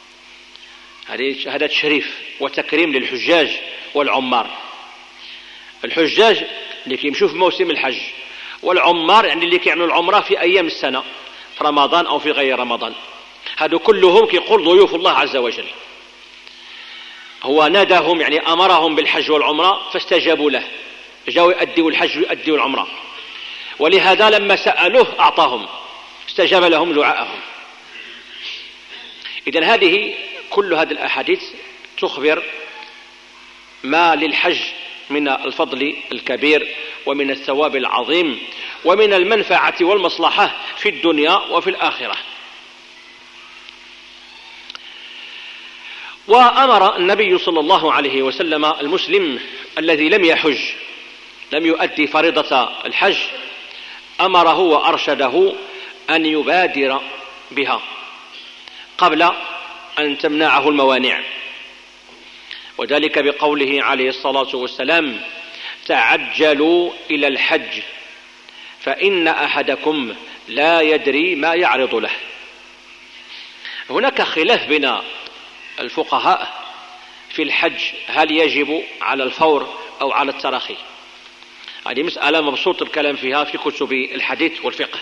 هذا تشريف وتكريم للحجاج والعمار. الحجاج اللي كيمشوا في موسم الحج، والعمار يعني اللي كيعملوا العمرة في أيام السنة، في رمضان أو في غير رمضان. هذا كلهم كيقول ضيوف الله عز وجل. هو ناداهم يعني أمرهم بالحج والعمرة فاستجابوا له، جاءوا يؤدوا الحج ويؤدوا العمرة، ولهذا لما سألوه أعطاهم، استجاب لهم دعاءهم. إذن هذه كل هذه الأحاديث تخبر ما للحج من الفضل الكبير ومن الثواب العظيم ومن المنفعة والمصلحة في الدنيا وفي الآخرة. وأمر النبي صلى الله عليه وسلم المسلم الذي لم يحج، لم يؤدي فريضة الحج، أمره وأرشده أن يبادر بها قبل أن تمنعه الموانع، وذلك بقوله عليه الصلاة والسلام: تعجلوا إلى الحج فإن أحدكم لا يدري ما يعرض له. هناك خلاف بين الفقهاء في الحج، هل يجب على الفور أو على التراخي؟ هذه مسألة مبسوط الكلام فيها في كتب الحديث والفقه.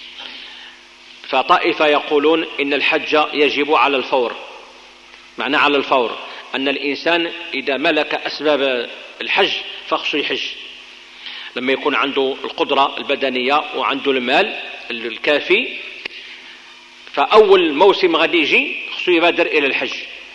فطائفة يقولون إن الحج يجب على الفور. معنى على الفور أن الإنسان إذا ملك أسباب الحج فخصو يحج، لما يكون عنده القدرة البدنية وعنده المال الكافي، فأول موسم غادي يجي خصو يبادر إلى الحج.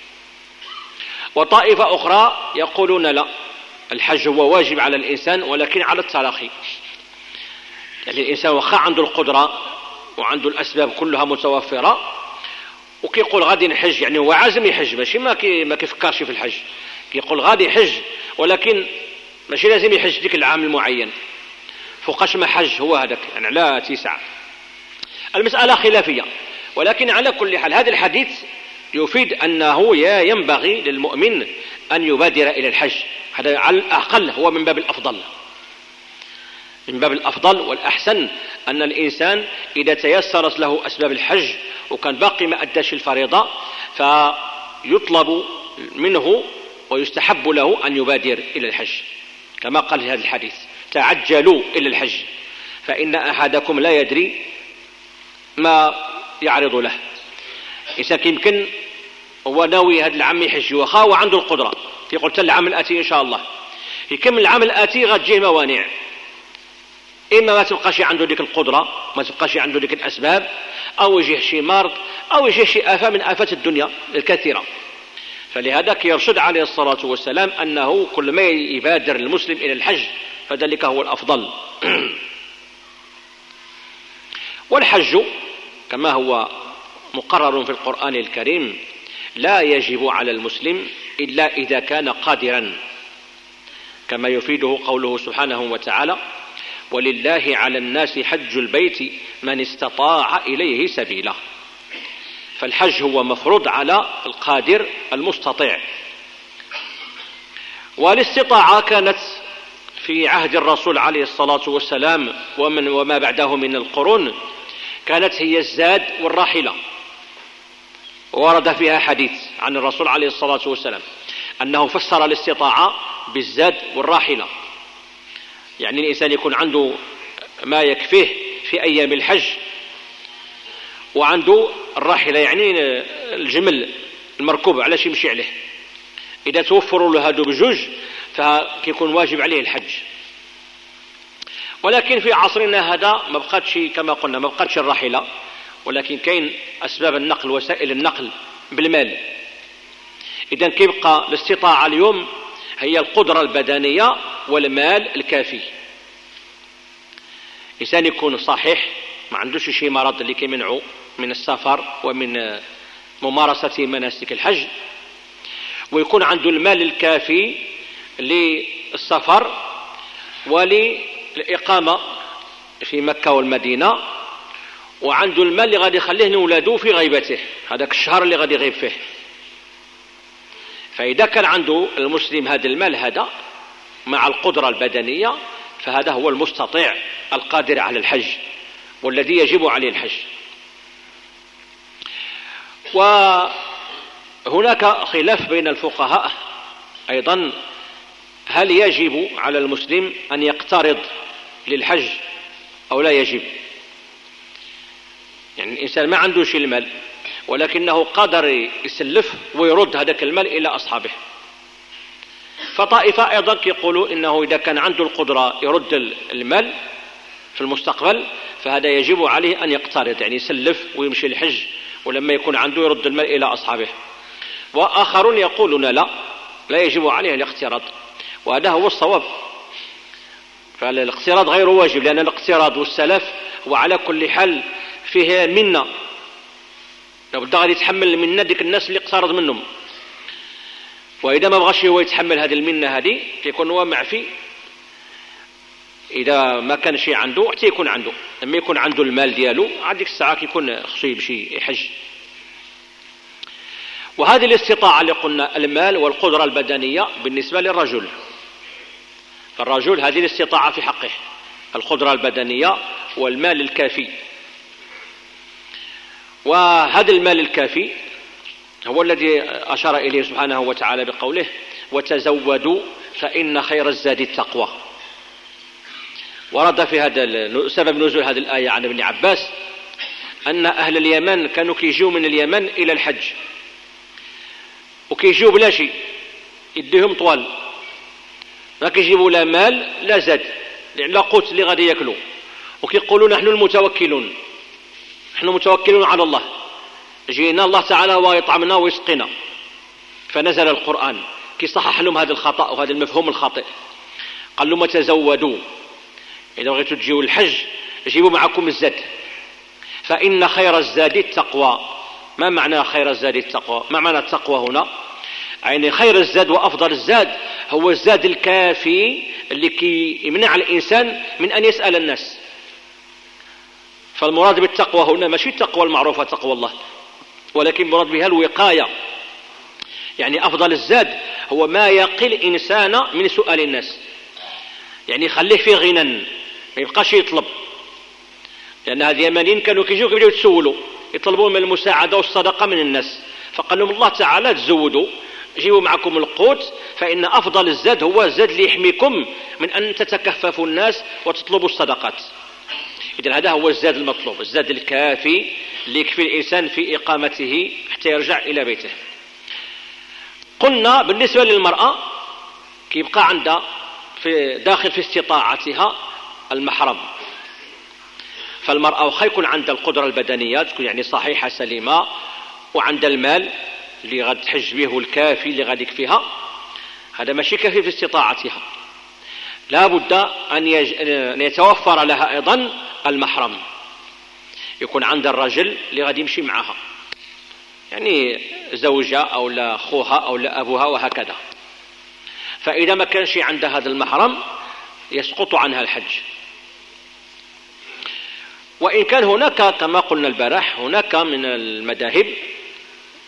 وطائفة أخرى يقولون لا، الحج هو واجب على الإنسان ولكن على التراخي، يعني الإنسان وخا عنده القدرة وعنده الأسباب كلها متوفرة وكيقول غادي نحج، يعني هو عازم يحج، ماشي ما كيفكرش في الحج، كيقول غادي يحج ولكن ماشي لازم يحج ديك العام المعين، فوقاش ما حج هو هذاك، يعني لا تسع. المسألة خلافية، ولكن على كل حال هذا الحديث يفيد أنه ينبغي للمؤمن أن يبادر إلى الحج. هذا على الأقل هو من باب الأفضل، من باب الأفضل والأحسن أن الإنسان إذا تيسرت له أسباب الحج وكان باقي ما أداش الفريضة فيطلب منه ويستحب له أن يبادر إلى الحج، كما قال في هذا الحديث: تعجلوا إلى الحج فإن أحدكم لا يدري ما يعرض له. إنسان يمكن هو ناوي هذا العام يحج وخا وعنده القدرة، يقول العام الآتي إن شاء الله، يكمل العام الآتي غتجيه موانع، إما ما تبقاش عنده ديك القدرة، ما تبقاش عنده ديك الأسباب، أو يجيه شي مرض، أو يجيه شي آفة من آفات الدنيا الكثيرة. فلهذا يرشد عليه الصلاة والسلام أنه كل ما يبادر المسلم إلى الحج فذلك هو الأفضل. والحج كما هو مقرر في القرآن الكريم لا يجب على المسلم إلا إذا كان قادرا، كما يفيده قوله سبحانه وتعالى: ولله على الناس حج البيت من استطاع إليه سبيلا. فالحج هو مفروض على القادر المستطيع. والاستطاعة كانت في عهد الرسول عليه الصلاة والسلام وما بعده من القرون كانت هي الزاد والراحلة. ورد فيها حديث عن الرسول عليه الصلاة والسلام أنه فسر الاستطاعة بالزاد والراحلة، يعني الإنسان يكون عنده ما يكفيه في أيام الحج، وعنده الراحلة يعني الجمل المركوب علاش يمشي عليه. إذا توفروا له هادو بجوج فكيكون واجب عليه الحج. ولكن في عصرنا هذا ما بقاتش كما قلنا، ما بقاتش الراحلة، ولكن كاين أسباب النقل، وسائل النقل بالمال. إذن كيبقى الاستطاعة اليوم هي القدرة البدنية والمال الكافي. إنسان يكون صحيح ما عندوش شي مرض اللي كيمنعه من السفر ومن ممارسة مناسك الحج، ويكون عنده المال الكافي للسفر وللإقامة في مكة والمدينة، وعنده المال اللي غادي يخليه لولاده في غيبته هذاك الشهر اللي غادي يغيب فيه. فإذا كان عنده المسلم هذا المال هذا مع القدرة البدنية فهذا هو المستطيع القادر على الحج والذي يجب عليه الحج. وهناك خلاف بين الفقهاء أيضا، هل يجب على المسلم أن يقترض للحج أو لا يجب؟ يعني الإنسان ما عندوش المال ولكنه قادر يسلف ويرد هذاك المال إلى أصحابه. فطائفة أيضا يقولوا إنه إذا كان عنده القدرة يرد المال في المستقبل فهذا يجب عليه أن يقترض، يعني يسلف ويمشي الحج، ولما يكون عنده يرد المال إلى أصحابه. وآخرون يقولون لا يجب عليه الاقتراض، وهذا هو الصواب. فالاقتراض غير واجب، لأن الاقتراض والسلف وعلى كل حال فيه منة، لابد غادي يتحمل المنة ديك الناس اللي اقترض منهم. وإذا ما بغاش هو يتحمل هذه المنة هذه كيكون هو معفي. إذا ما كان شيء عنده حتى يكون عنده، لما يكون عنده المال ديالو عاد ديك الساعة كيكون خصو يمشي يحج. وهذه الاستطاعة اللي قلنا المال والقدرة البدنية بالنسبة للرجل، فالرجل هذه الاستطاعة في حقه القدرة البدنية والمال الكافي. وهذا المال الكافي هو الذي أشار إليه سبحانه وتعالى بقوله وتزودوا فإن خير الزاد التقوى. ورد في هذا سبب نزول هذه الآية عن ابن عباس أن أهل اليمن كانوا كيجيوا من اليمن إلى الحج وكيجيوا بلا شيء، يديهم طوال، ما كيجيبوا لا مال لا زاد لا قوت اللي غادي ياكلوا، وكيقولوا نحن المتوكلون، نحن متوكلون على الله، جينا الله تعالى ويطعمنا ويسقنا. فنزل القرآن كيصحح لهم هذا الخطأ وهذا المفهوم الخاطئ، قال لهم تزودوا، إذا بغيتوا تجيوا الحج جيبوا معكم الزاد، فإن خير الزاد التقوى. ما معنى خير الزاد التقوى؟ ما معنى التقوى هنا؟ يعني خير الزاد وأفضل الزاد هو الزاد الكافي اللي يمنع الإنسان من أن يسأل الناس. فالمراد بالتقوى هنا ماشي التقوى المعروفة تقوى الله، ولكن مراد بها الوقاية. يعني أفضل الزاد هو ما يقي الإنسان من سؤال الناس، يعني خليه في غنى ما يبقاش يطلب. لأن هذه اليمانيين كانوا كيجيو كيبداو يتسولوا يطلبون من المساعدة والصدقة من الناس، فقال لهم الله تعالى تزودوا جيبوا معكم القوت، فإن أفضل الزاد هو الزاد اللي يحميكم من أن تتكففوا الناس وتطلبوا الصدقات. إذن هذا هو الزاد المطلوب، الزاد الكافي اللي يكفي الإنسان في إقامته حتى يرجع إلى بيته. قلنا بالنسبة للمرأة كيبقى عندها داخل في استطاعتها المحرم. فالمرأة وخا يكون عندها القدرة البدنية تكون يعني صحيحة سليمة، وعندها المال اللي غاد تحج به والكافي اللي غادي يكفيها، هذا ماشي كافي في استطاعتها، لا بد أن يتوفر لها أيضا المحرم، يكون عندها الرجل اللي غادي يمشي معها، يعني زوجها أو لا أخوها أو لا أبوها وهكذا. فإذا ما كانش عندها هذا المحرم يسقط عنها الحج. وإن كان هناك كما قلنا البارح هناك من المذاهب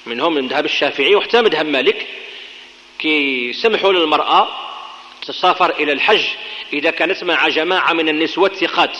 منهم من مذهب الشافعي وحتى مذهب مالك كيسمحوا للمرأة تسافر إلى الحج إذا كانت مع جماعة من النسوة الثقات.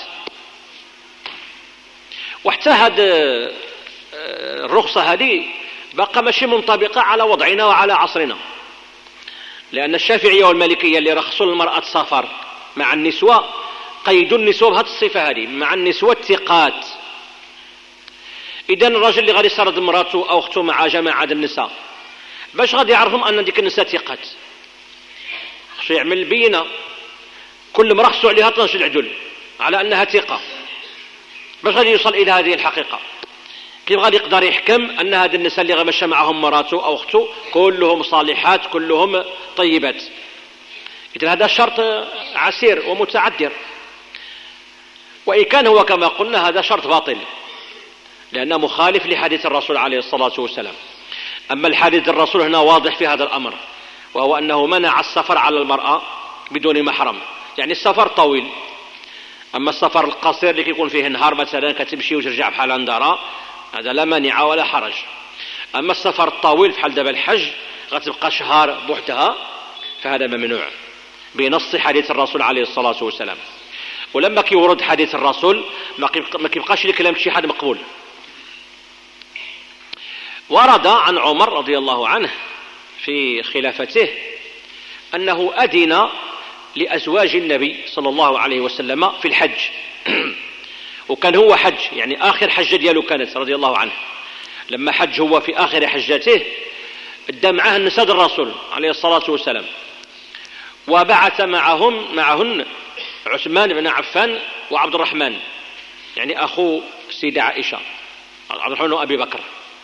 وحتى هذه الرخصة هذه بقى ماشي منطبقة على وضعنا وعلى عصرنا، لأن الشافعية والمالكية اللي رخصوا للمرأة تسافر مع النسوة قيدوا النسوة بهذه الصفة هذه مع النسوة الثقات. إذن الرجل اللي غادي يسرد مراته أو أخته مع جماعة النساء باش غادي يعرفهم أن ديك النساء ثقات، خصو يعمل بينة كل امرأة خصو عليها 12 عدل على أنها ثقة باش غادي يوصل إلى هذه الحقيقة. كيف غادي يقدر يحكم أن هذه النساء اللي غمشى معهم مراته أو أخته كلهم صالحات كلهم طيبات؟ إذن هذا شرط عسير ومتعذر، وإن كان هو كما قلنا هذا شرط باطل لأنه مخالف لحديث الرسول عليه الصلاة والسلام. أما الحديث الرسول هنا واضح في هذا الأمر، وهو أنه منع السفر على المرأة بدون محرم، يعني السفر طويل. أما السفر القصير اللي يكون فيه نهار مثلا كتمشي وترجع بحال اندارة هذا لا مانع ولا حرج. أما السفر الطويل بحال دابا الحج غتبقى شهر بوحدها فهذا ممنوع بنص حديث الرسول عليه الصلاة والسلام. ولما كيورد حديث الرسول ما كيبقاش الكلام شي حد مقبول. ورد عن عمر رضي الله عنه في خلافته أنه أذن لأزواج النبي صلى الله عليه وسلم في الحج وكان هو حج يعني آخر حجة دياله كانت رضي الله عنه. لما حج هو في آخر حجته ادى معه النساء الرسول عليه الصلاة والسلام، وبعث معهن عثمان بن عفان وعبد الرحمن يعني أخو السيدة عائشة عبد الرحمن وأبي بكر.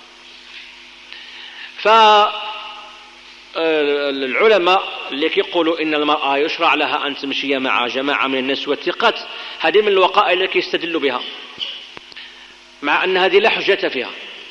فالعلماء اللي يقولوا إن المرأة يشرع لها أن تمشي مع جماعة من الناس والثقات هذه من الوقائع التي يستدلوا بها، مع أن هذه لا حجة فيها،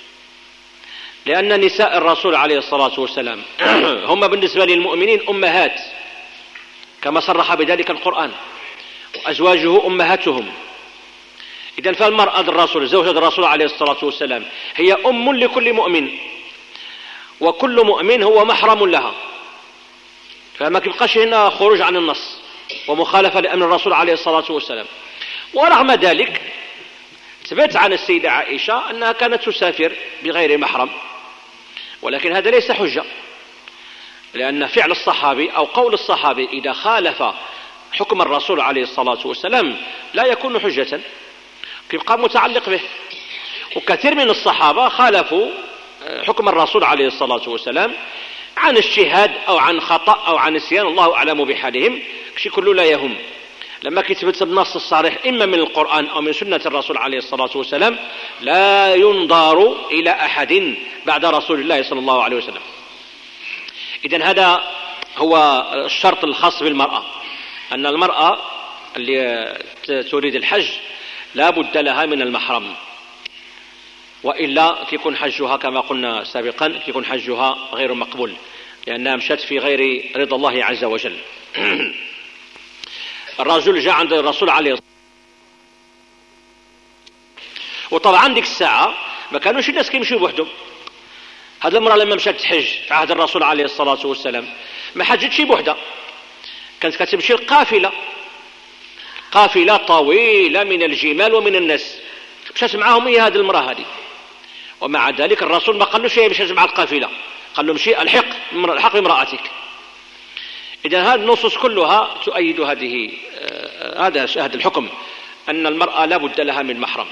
لأن نساء الرسول عليه الصلاة والسلام هم بالنسبة للمؤمنين أمهات كما صرح بذلك القرآن، وأزواجه أمهاتهم. إذن فالمرأة الرسول زوجة الرسول عليه الصلاة والسلام هي أم لكل مؤمن، وكل مؤمن هو محرم لها، فما كيبقاش هنا خروج عن النص ومخالفة لأمر الرسول عليه الصلاة والسلام. ورغم ذلك ثبت عن السيدة عائشة أنها كانت تسافر بغير محرم، ولكن هذا ليس حجة، لأن فعل الصحابي أو قول الصحابي إذا خالف حكم الرسول عليه الصلاة والسلام لا يكون حجة، يبقى متعلق به. وكثير من الصحابة خالفوا حكم الرسول عليه الصلاة والسلام عن اجتهاد أو عن خطأ أو عن نسيان، الله أعلم بحالهم، شيء كله لا يهم. لما كتبت النص الصريح إما من القرآن أو من سنة الرسول عليه الصلاة والسلام لا ينظر إلى أحد بعد رسول الله صلى الله عليه وسلم. إذن هذا هو الشرط الخاص بالمرأة، أن المرأة اللي تريد الحج لا بد لها من المحرم، وإلا يكون حجها كما قلنا سابقا يكون حجها غير مقبول لأنها مشت في غير رضا الله عز وجل. الرجل جاء عند الرسول عليه الصلاة والسلام، وطبعا ديك الساعة ما كانوش الناس كيمشيوا بوحدهم. هذه المرأة لما مشت تحج في عهد الرسول عليه الصلاة والسلام ما حجتش بوحدها، كانت كتمشي قافلة طويلة من الجمال ومن الناس، مشات معهم هي هذه المرأة هذه. ومع ذلك الرسول ما قال له شيء مشات مع القافلة، قال له مشي الحق بامرأتك. إذا هذه النصوص كلها تؤيد هذا الحكم أن المرأة لا بد لها من محرم.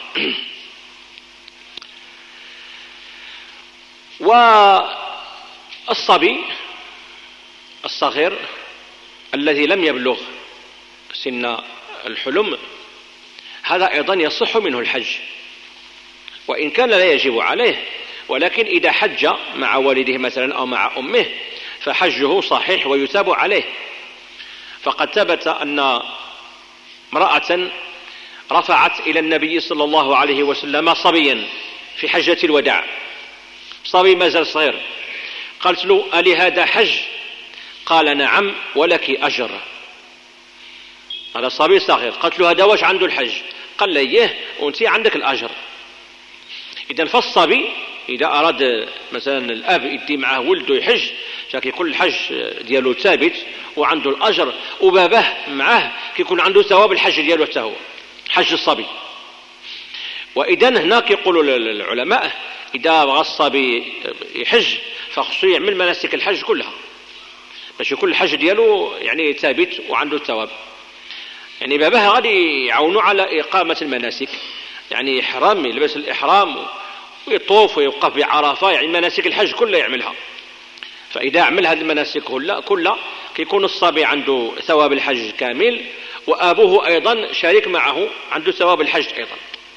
والصبي الصغير الذي لم يبلغ سن الحلم هذا أيضا يصح منه الحج، وإن كان لا يجب عليه، ولكن إذا حج مع والده مثلا أو مع أمه فحجه صحيح ويتاب عليه. فقد ثبت أن امرأة رفعت إلى النبي صلى الله عليه وسلم صبيا في حجة الوداع، صبي ما زال صغير، قالت له ألي هذا حج؟ قال نعم ولك أجر. هذا صبي صغير، قالت له هذا واش عنده الحج؟ قال لي وانت عندك الأجر. إذن فالصبي إذا أراد مثلا الأب يدي معه ولده يحج كيكون الحج ديالو ثابت وعنده الأجر، وباباه معه كيكون عنده ثواب الحج ديالو حتى هو حج الصبي. وإذا هنا كيقولوا العلماء إذا بغى الصبي يحج فخصو يعمل مناسك الحج كلها باش يكون الحج ديالو يعني ثابت وعنده الثواب. يعني باباه غادي يعاونوا على إقامة المناسك، يعني إحرام يلبس الإحرام ويطوف ويوقف بعرفة، يعني مناسك الحج كلها يعملها. فإذا عمل هذه المناسك كلها كيكون الصبي عنده ثواب الحج كامل، وأبوه أيضا شارك معه عنده ثواب الحج أيضا.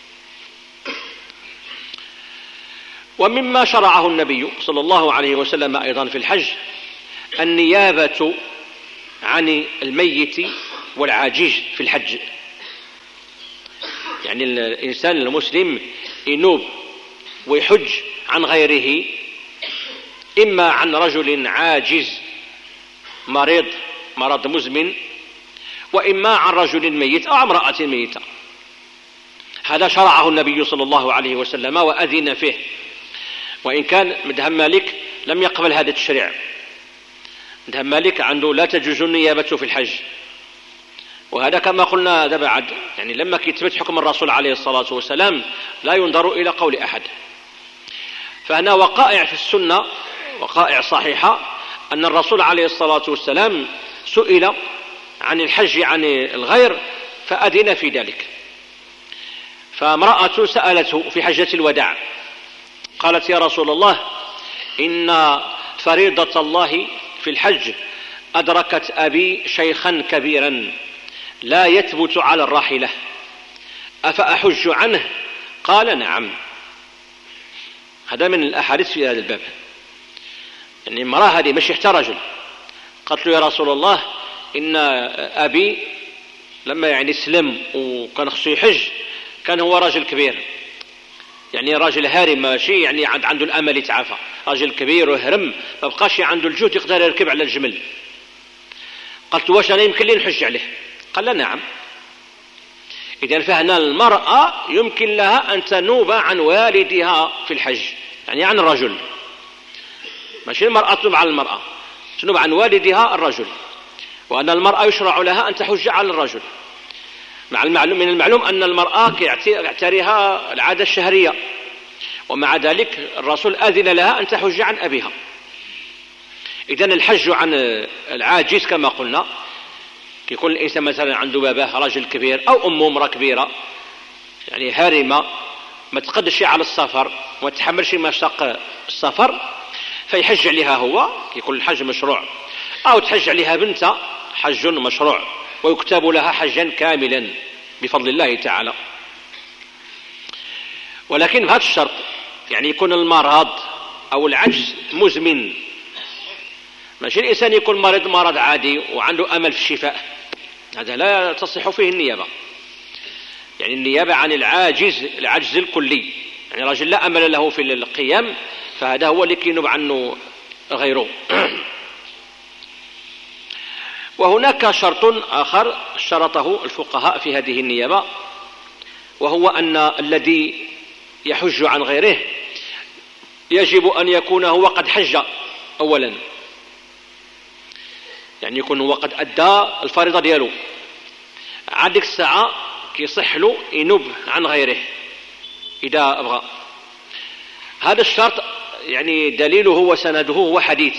ومما شرعه النبي صلى الله عليه وسلم أيضا في الحج النيابة عن الميت والعاجز في الحج. يعني الإنسان المسلم ينوب ويحج عن غيره، إما عن رجل عاجز مرض مزمن، وإما عن رجل ميت أو امرأة ميتة. هذا شرعه النبي صلى الله عليه وسلم وأذن فيه، وإن كان مذهب مالك لم يقبل هذا التشريع. مذهب مالك عنده لا تجوز النيابة في الحج، وهذا كما قلنا دابا عد، يعني لما كيثبت حكم الرسول عليه الصلاة والسلام لا ينظر إلى قول أحد. فهنا وقائع في السنة، وقائع صحيحة، أن الرسول عليه الصلاة والسلام سئل عن الحج عن الغير فأذن في ذلك. فامرأة سألته في حجة الوداع قالت: يا رسول الله، إن فريضة الله في الحج أدركت أبي شيخا كبيرا لا يثبت على الراحلة، أفأحج عنه؟ قال: نعم. هذا من الأحاديث في هذا الباب. يعني المرأة هذه مش حتى رجل، قالت له: يا رسول الله، إن أبي لما يعني سلم وكان خصو يحج كان هو راجل كبير، يعني راجل هارم، ماشي يعني عنده الأمل يتعافى، راجل كبير وهرم ما بقاش عنده الجهد يقدر يركب على الجمل. قالت: واش أنا يمكن لي نحج عليه؟ قال: نعم. إذن فهنا المرأة يمكن لها أن تنوب عن والدها في الحج، يعني عن الرجل، ماشي المرأة تنوب عن المرأة، تنوب عن والدها الرجل. وأن المرأة يشرع لها أن تحج على الرجل، مع المعلوم من المعلوم أن المرأة يعتريها العادة الشهرية، ومع ذلك الرسول أذن لها أن تحج عن أبيها. إذن الحج عن العاجز كما قلنا، يكون الإنسان مثلا عنده باباه راجل كبير أو أمه امرأة كبيرة يعني هارمة ما تقدرش على السفر وما تحملش مشاق السفر، فيحج عليها هو، يكون الحج مشروع، أو تحج عليها بنت، حج مشروع ويكتب لها حجا كاملا بفضل الله تعالى. ولكن بهذا الشرط، يعني يكون المرض أو العجز مزمن، ماشي الإنسان يكون مرض عادي وعنده أمل في الشفاء، هذا لا تصح فيه النيابة. يعني النيابة عن العجز الكلي، يعني رجل لا أمل له في القيام، فهذا هو اللي ينوب عنه غيره. وهناك شرط آخر شرطه الفقهاء في هذه النيابة، وهو أن الذي يحج عن غيره يجب أن يكون هو قد حج أولا، يعني يكون هو قد أدى الفريضة دياله، عندك الساعة كيصح له ينوب عن غيره إذا أبغى. هذا الشرط يعني دليله وسنده هو حديث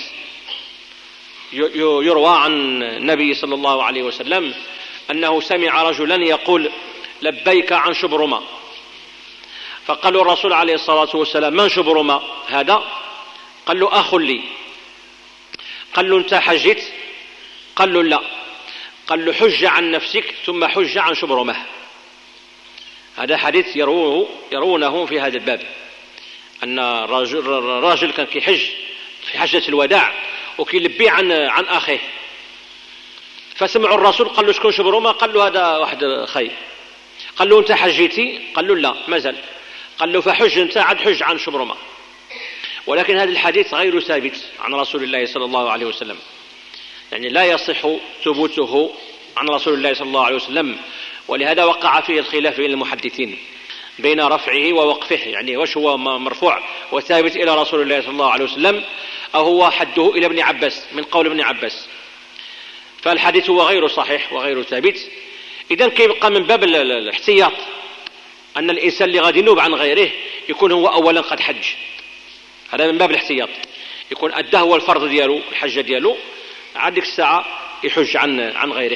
يروى عن النبي صلى الله عليه وسلم أنه سمع رجلا يقول: لبيك عن شبرمة. فقال الرسول عليه الصلاة والسلام: من شبرمة هذا؟ قال له: أخ لي. قال له: أنت حجت؟ قال له: لا. قال له: حج عن نفسك ثم حج عن شبرمة. هذا حديث يرونه في هذا الباب، أن الراجل كان كيحج في حجة الوداع وكيلبي عن أخيه، فسمعوا الرسول قال له: شكون شبرمة؟ قال له: هذا واحد خي. قال له: أنت حجيتي؟ قال له: لا مازال. قال له: فحج أنت عاد حج عن شبرمة. ولكن هذا الحديث غير ثابت عن رسول الله صلى الله عليه وسلم، يعني لا يصح ثبوته عن رسول الله صلى الله عليه وسلم، ولهذا وقع فيه الخلاف بين المحدثين بين رفعه ووقفه، يعني واش هو مرفوع وثابت إلى رسول الله صلى الله عليه وسلم، أو هو حده إلى ابن عباس من قول ابن عباس، فالحديث هو غير صحيح وغير ثابت. إذن كيبقى من باب الاحتياط أن الإنسان اللي غادي ينوب عن غيره يكون هو أولا قد حج، هذا من باب الاحتياط، يكون أدى هو الفرض ديالو الحجة ديالو، عاد ديك الساعة يحج عن غيره.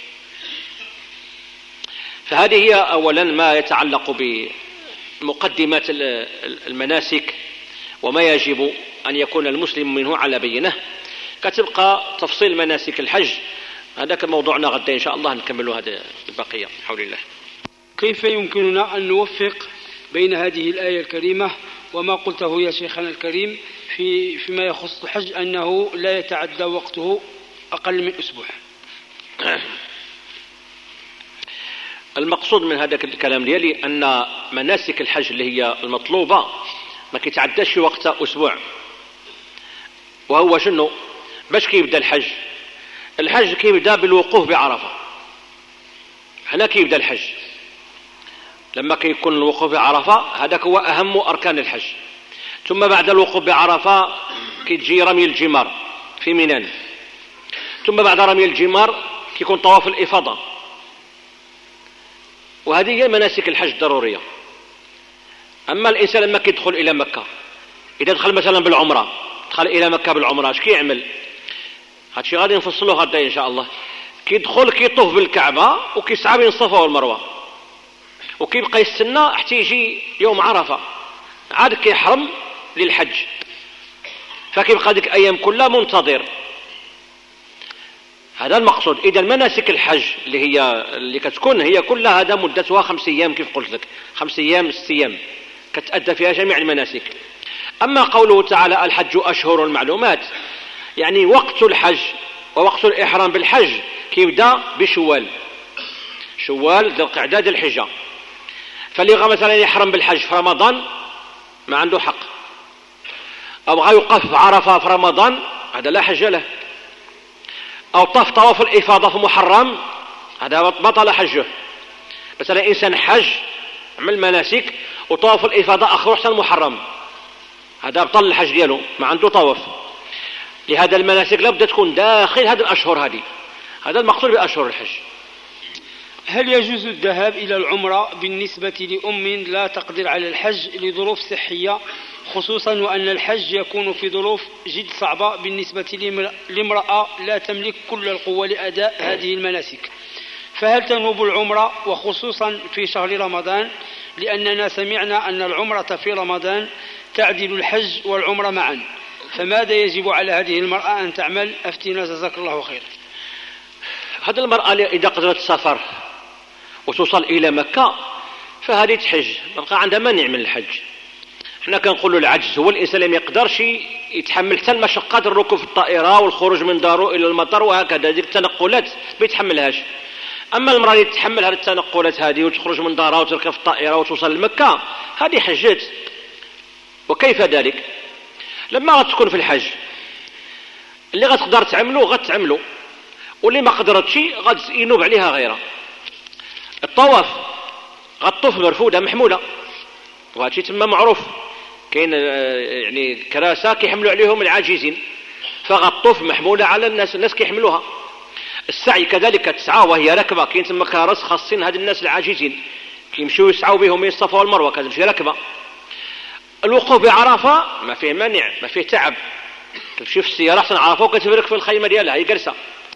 فهذه هي أولا ما يتعلق بمقدمات المناسك وما يجب أن يكون المسلم منه على بينه. كتبقى تفصيل مناسك الحج، هذا موضوعنا غدا إن شاء الله نكمل هذا البقية بحول الله. كيف يمكننا أن نوفق بين هذه الآية الكريمة وما قلته يا شيخنا الكريم فيما يخص الحج أنه لا يتعدى وقته أقل من أسبوع؟ المقصود من هذا الكلام ديالي أن مناسك الحج اللي هي المطلوبة ما كيتعداش وقت أسبوع. وهو شنو؟ باش كيبدا الحج؟ الحج كيبدا بالوقوف بعرفة. هنا كيبدا الحج لما كيكون الوقوف بعرفة، هذاك هو أهم أركان الحج. ثم بعد الوقوف بعرفة كيجي رمي الجمار في منى، ثم بعد رمي الجمار كيكون طواف الإفاضة. وهذه هي مناسك الحج الضرورية. أما الإنسان لما كيدخل إلى مكة، إذا دخل مثلا بالعمرة، دخل إلى مكة بالعمرة، اش كيعمل؟ هادشي غادي نفصلوه غدا إن شاء الله. كيدخل كيطوف بالكعبة وكيسعى بين الصفا والمروة، وكيبقى يستنى حتى يجي يوم عرفة، عاد كيحرم للحج، فكيبقى ديك أيام كلها منتظر. هذا المقصود. إذا مناسك الحج اللي كتكون هي كلها هذا مدتها 5 أيام، كيف قلت لك 5 أيام 6 أيام كتأدى فيها جميع المناسك. أما قوله تعالى الحج أشهر المعلومات، يعني وقت الحج ووقت الإحرام بالحج كيبدأ بشوال، شوال ذي القعدة ذي الحجة. فاللي غا مثلا يحرم بالحج في رمضان ما عنده حق، أو غا يوقف في عرفة في رمضان هذا لا حج له، أو طاف طواف الإفاضة في محرم هذا بطل حجه. مثلا إنسان حج عمل مناسك وطواف الإفاضة أخر حتى المحرم، هذا بطل الحج دياله، ما عنده طواف. لهذا المناسك لابد تكون داخل هذه الأشهر، هذا المقصود بأشهر الحج. هل يجوز الذهاب إلى العمرة بالنسبة لأم لا تقدر على الحج لظروف صحية، خصوصا وأن الحج يكون في ظروف جد صعبة بالنسبة لامرأة لا تملك كل القوة لأداء هذه المناسك؟ فهل تنوب العمرة وخصوصا في شهر رمضان؟ لأننا سمعنا أن العمرة في رمضان تعدل الحج والعمرة معا، فماذا يجب على هذه المرأة أن تعمل؟ أفتنا جزاك الله خير. هذه المرأة إذا قدرت السفر وتوصل إلى مكة فهذه تحج، بقى عندها مانع من الحج. احنا كنقولوا العجز هو الإنسان لم يقدرش يتحمل حتى المشقات، الركوب في الطائرة والخروج من داره إلى المطار وهكذا، ديك التنقلات ما يتحملهاش. أما المرأة اللي تتحمل هذه التنقلات هذه وتخرج من دارها وتركب في الطائرة وتوصل لمكة، هذه حجت. وكيف ذلك؟ لما غتكون في الحج اللي غتقدر تعمله غتعمله، واللي ما قدرتش ينوب عليها غيرها. الطواف غطوف مرفودة محمولة، وهذا تما معروف، كاين يعني كراسة كيحملوا عليهم العاجزين، فغطوف محمولة على الناس كيحملوها. السعي كذلك تسعى وهي ركبة، كاين تما كراسة خاصين هاد الناس العاجزين كيمشيو يسعوا بهم من الصفا والمروة، كتمشي ركبة. الوقوف بعرفة ما فيه مانع، ما فيه تعب، تمشي في السيارة حتى عرفة وكتبرك في الخيمة ديالها هي جالسة.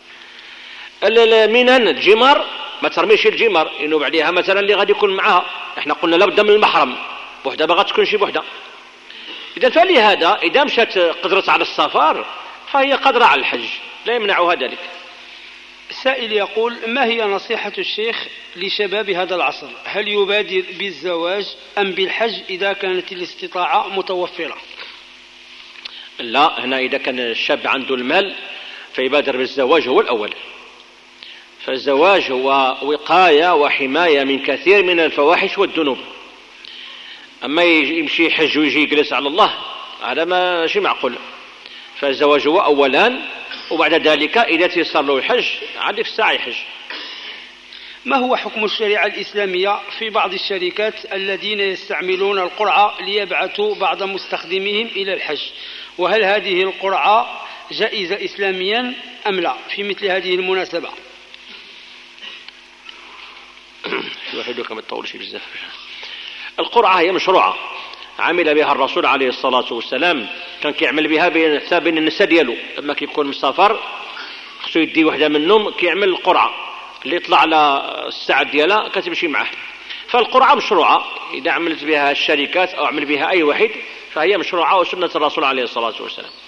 المنن الجمار ما ترميش الجمار، ينوب عليها مثلا اللي غادي يكون معها. احنا قلنا لابد من المحرم، بوحدة باغا تكون شي بوحدة. إذا فلهذا إذا مشات قدرت على السفر فهي قادرة على الحج، لا يمنعها ذلك. السائل يقول: ما هي نصيحة الشيخ لشباب هذا العصر؟ هل يبادر بالزواج أم بالحج إذا كانت الاستطاعة متوفرة؟ لا، هنا إذا كان الشاب عنده المال فيبادر بالزواج هو الأول، فالزواج هو وقاية وحماية من كثير من الفواحش والذنوب. أما يمشي حج ويجي يجلس على الله هذا ماشي معقول. فالزواج هو أولا، وبعد ذلك إذا تيسر له الحج عندك الساعة يحج. ما هو حكم الشريعة الإسلامية في بعض الشركات الذين يستعملون القرعة ليبعثوا بعض مستخدميهم إلى الحج؟ وهل هذه القرعة جائزة إسلاميا أم لا في مثل هذه المناسبة؟ القرعة هي مشروعة عمل بها الرسول عليه الصلاة والسلام، كان كيعمل بها حتى بين النساء ديالو لما كيكون مسافر خصو يدي وحده منهم كيعمل القرعة اللي يطلع على الساعة ديالها كتمشي معه. فالقرعة مشروعة إذا عملت بها الشركات أو عمل بها أي واحد فهي مشروعة وسنة الرسول عليه الصلاة والسلام.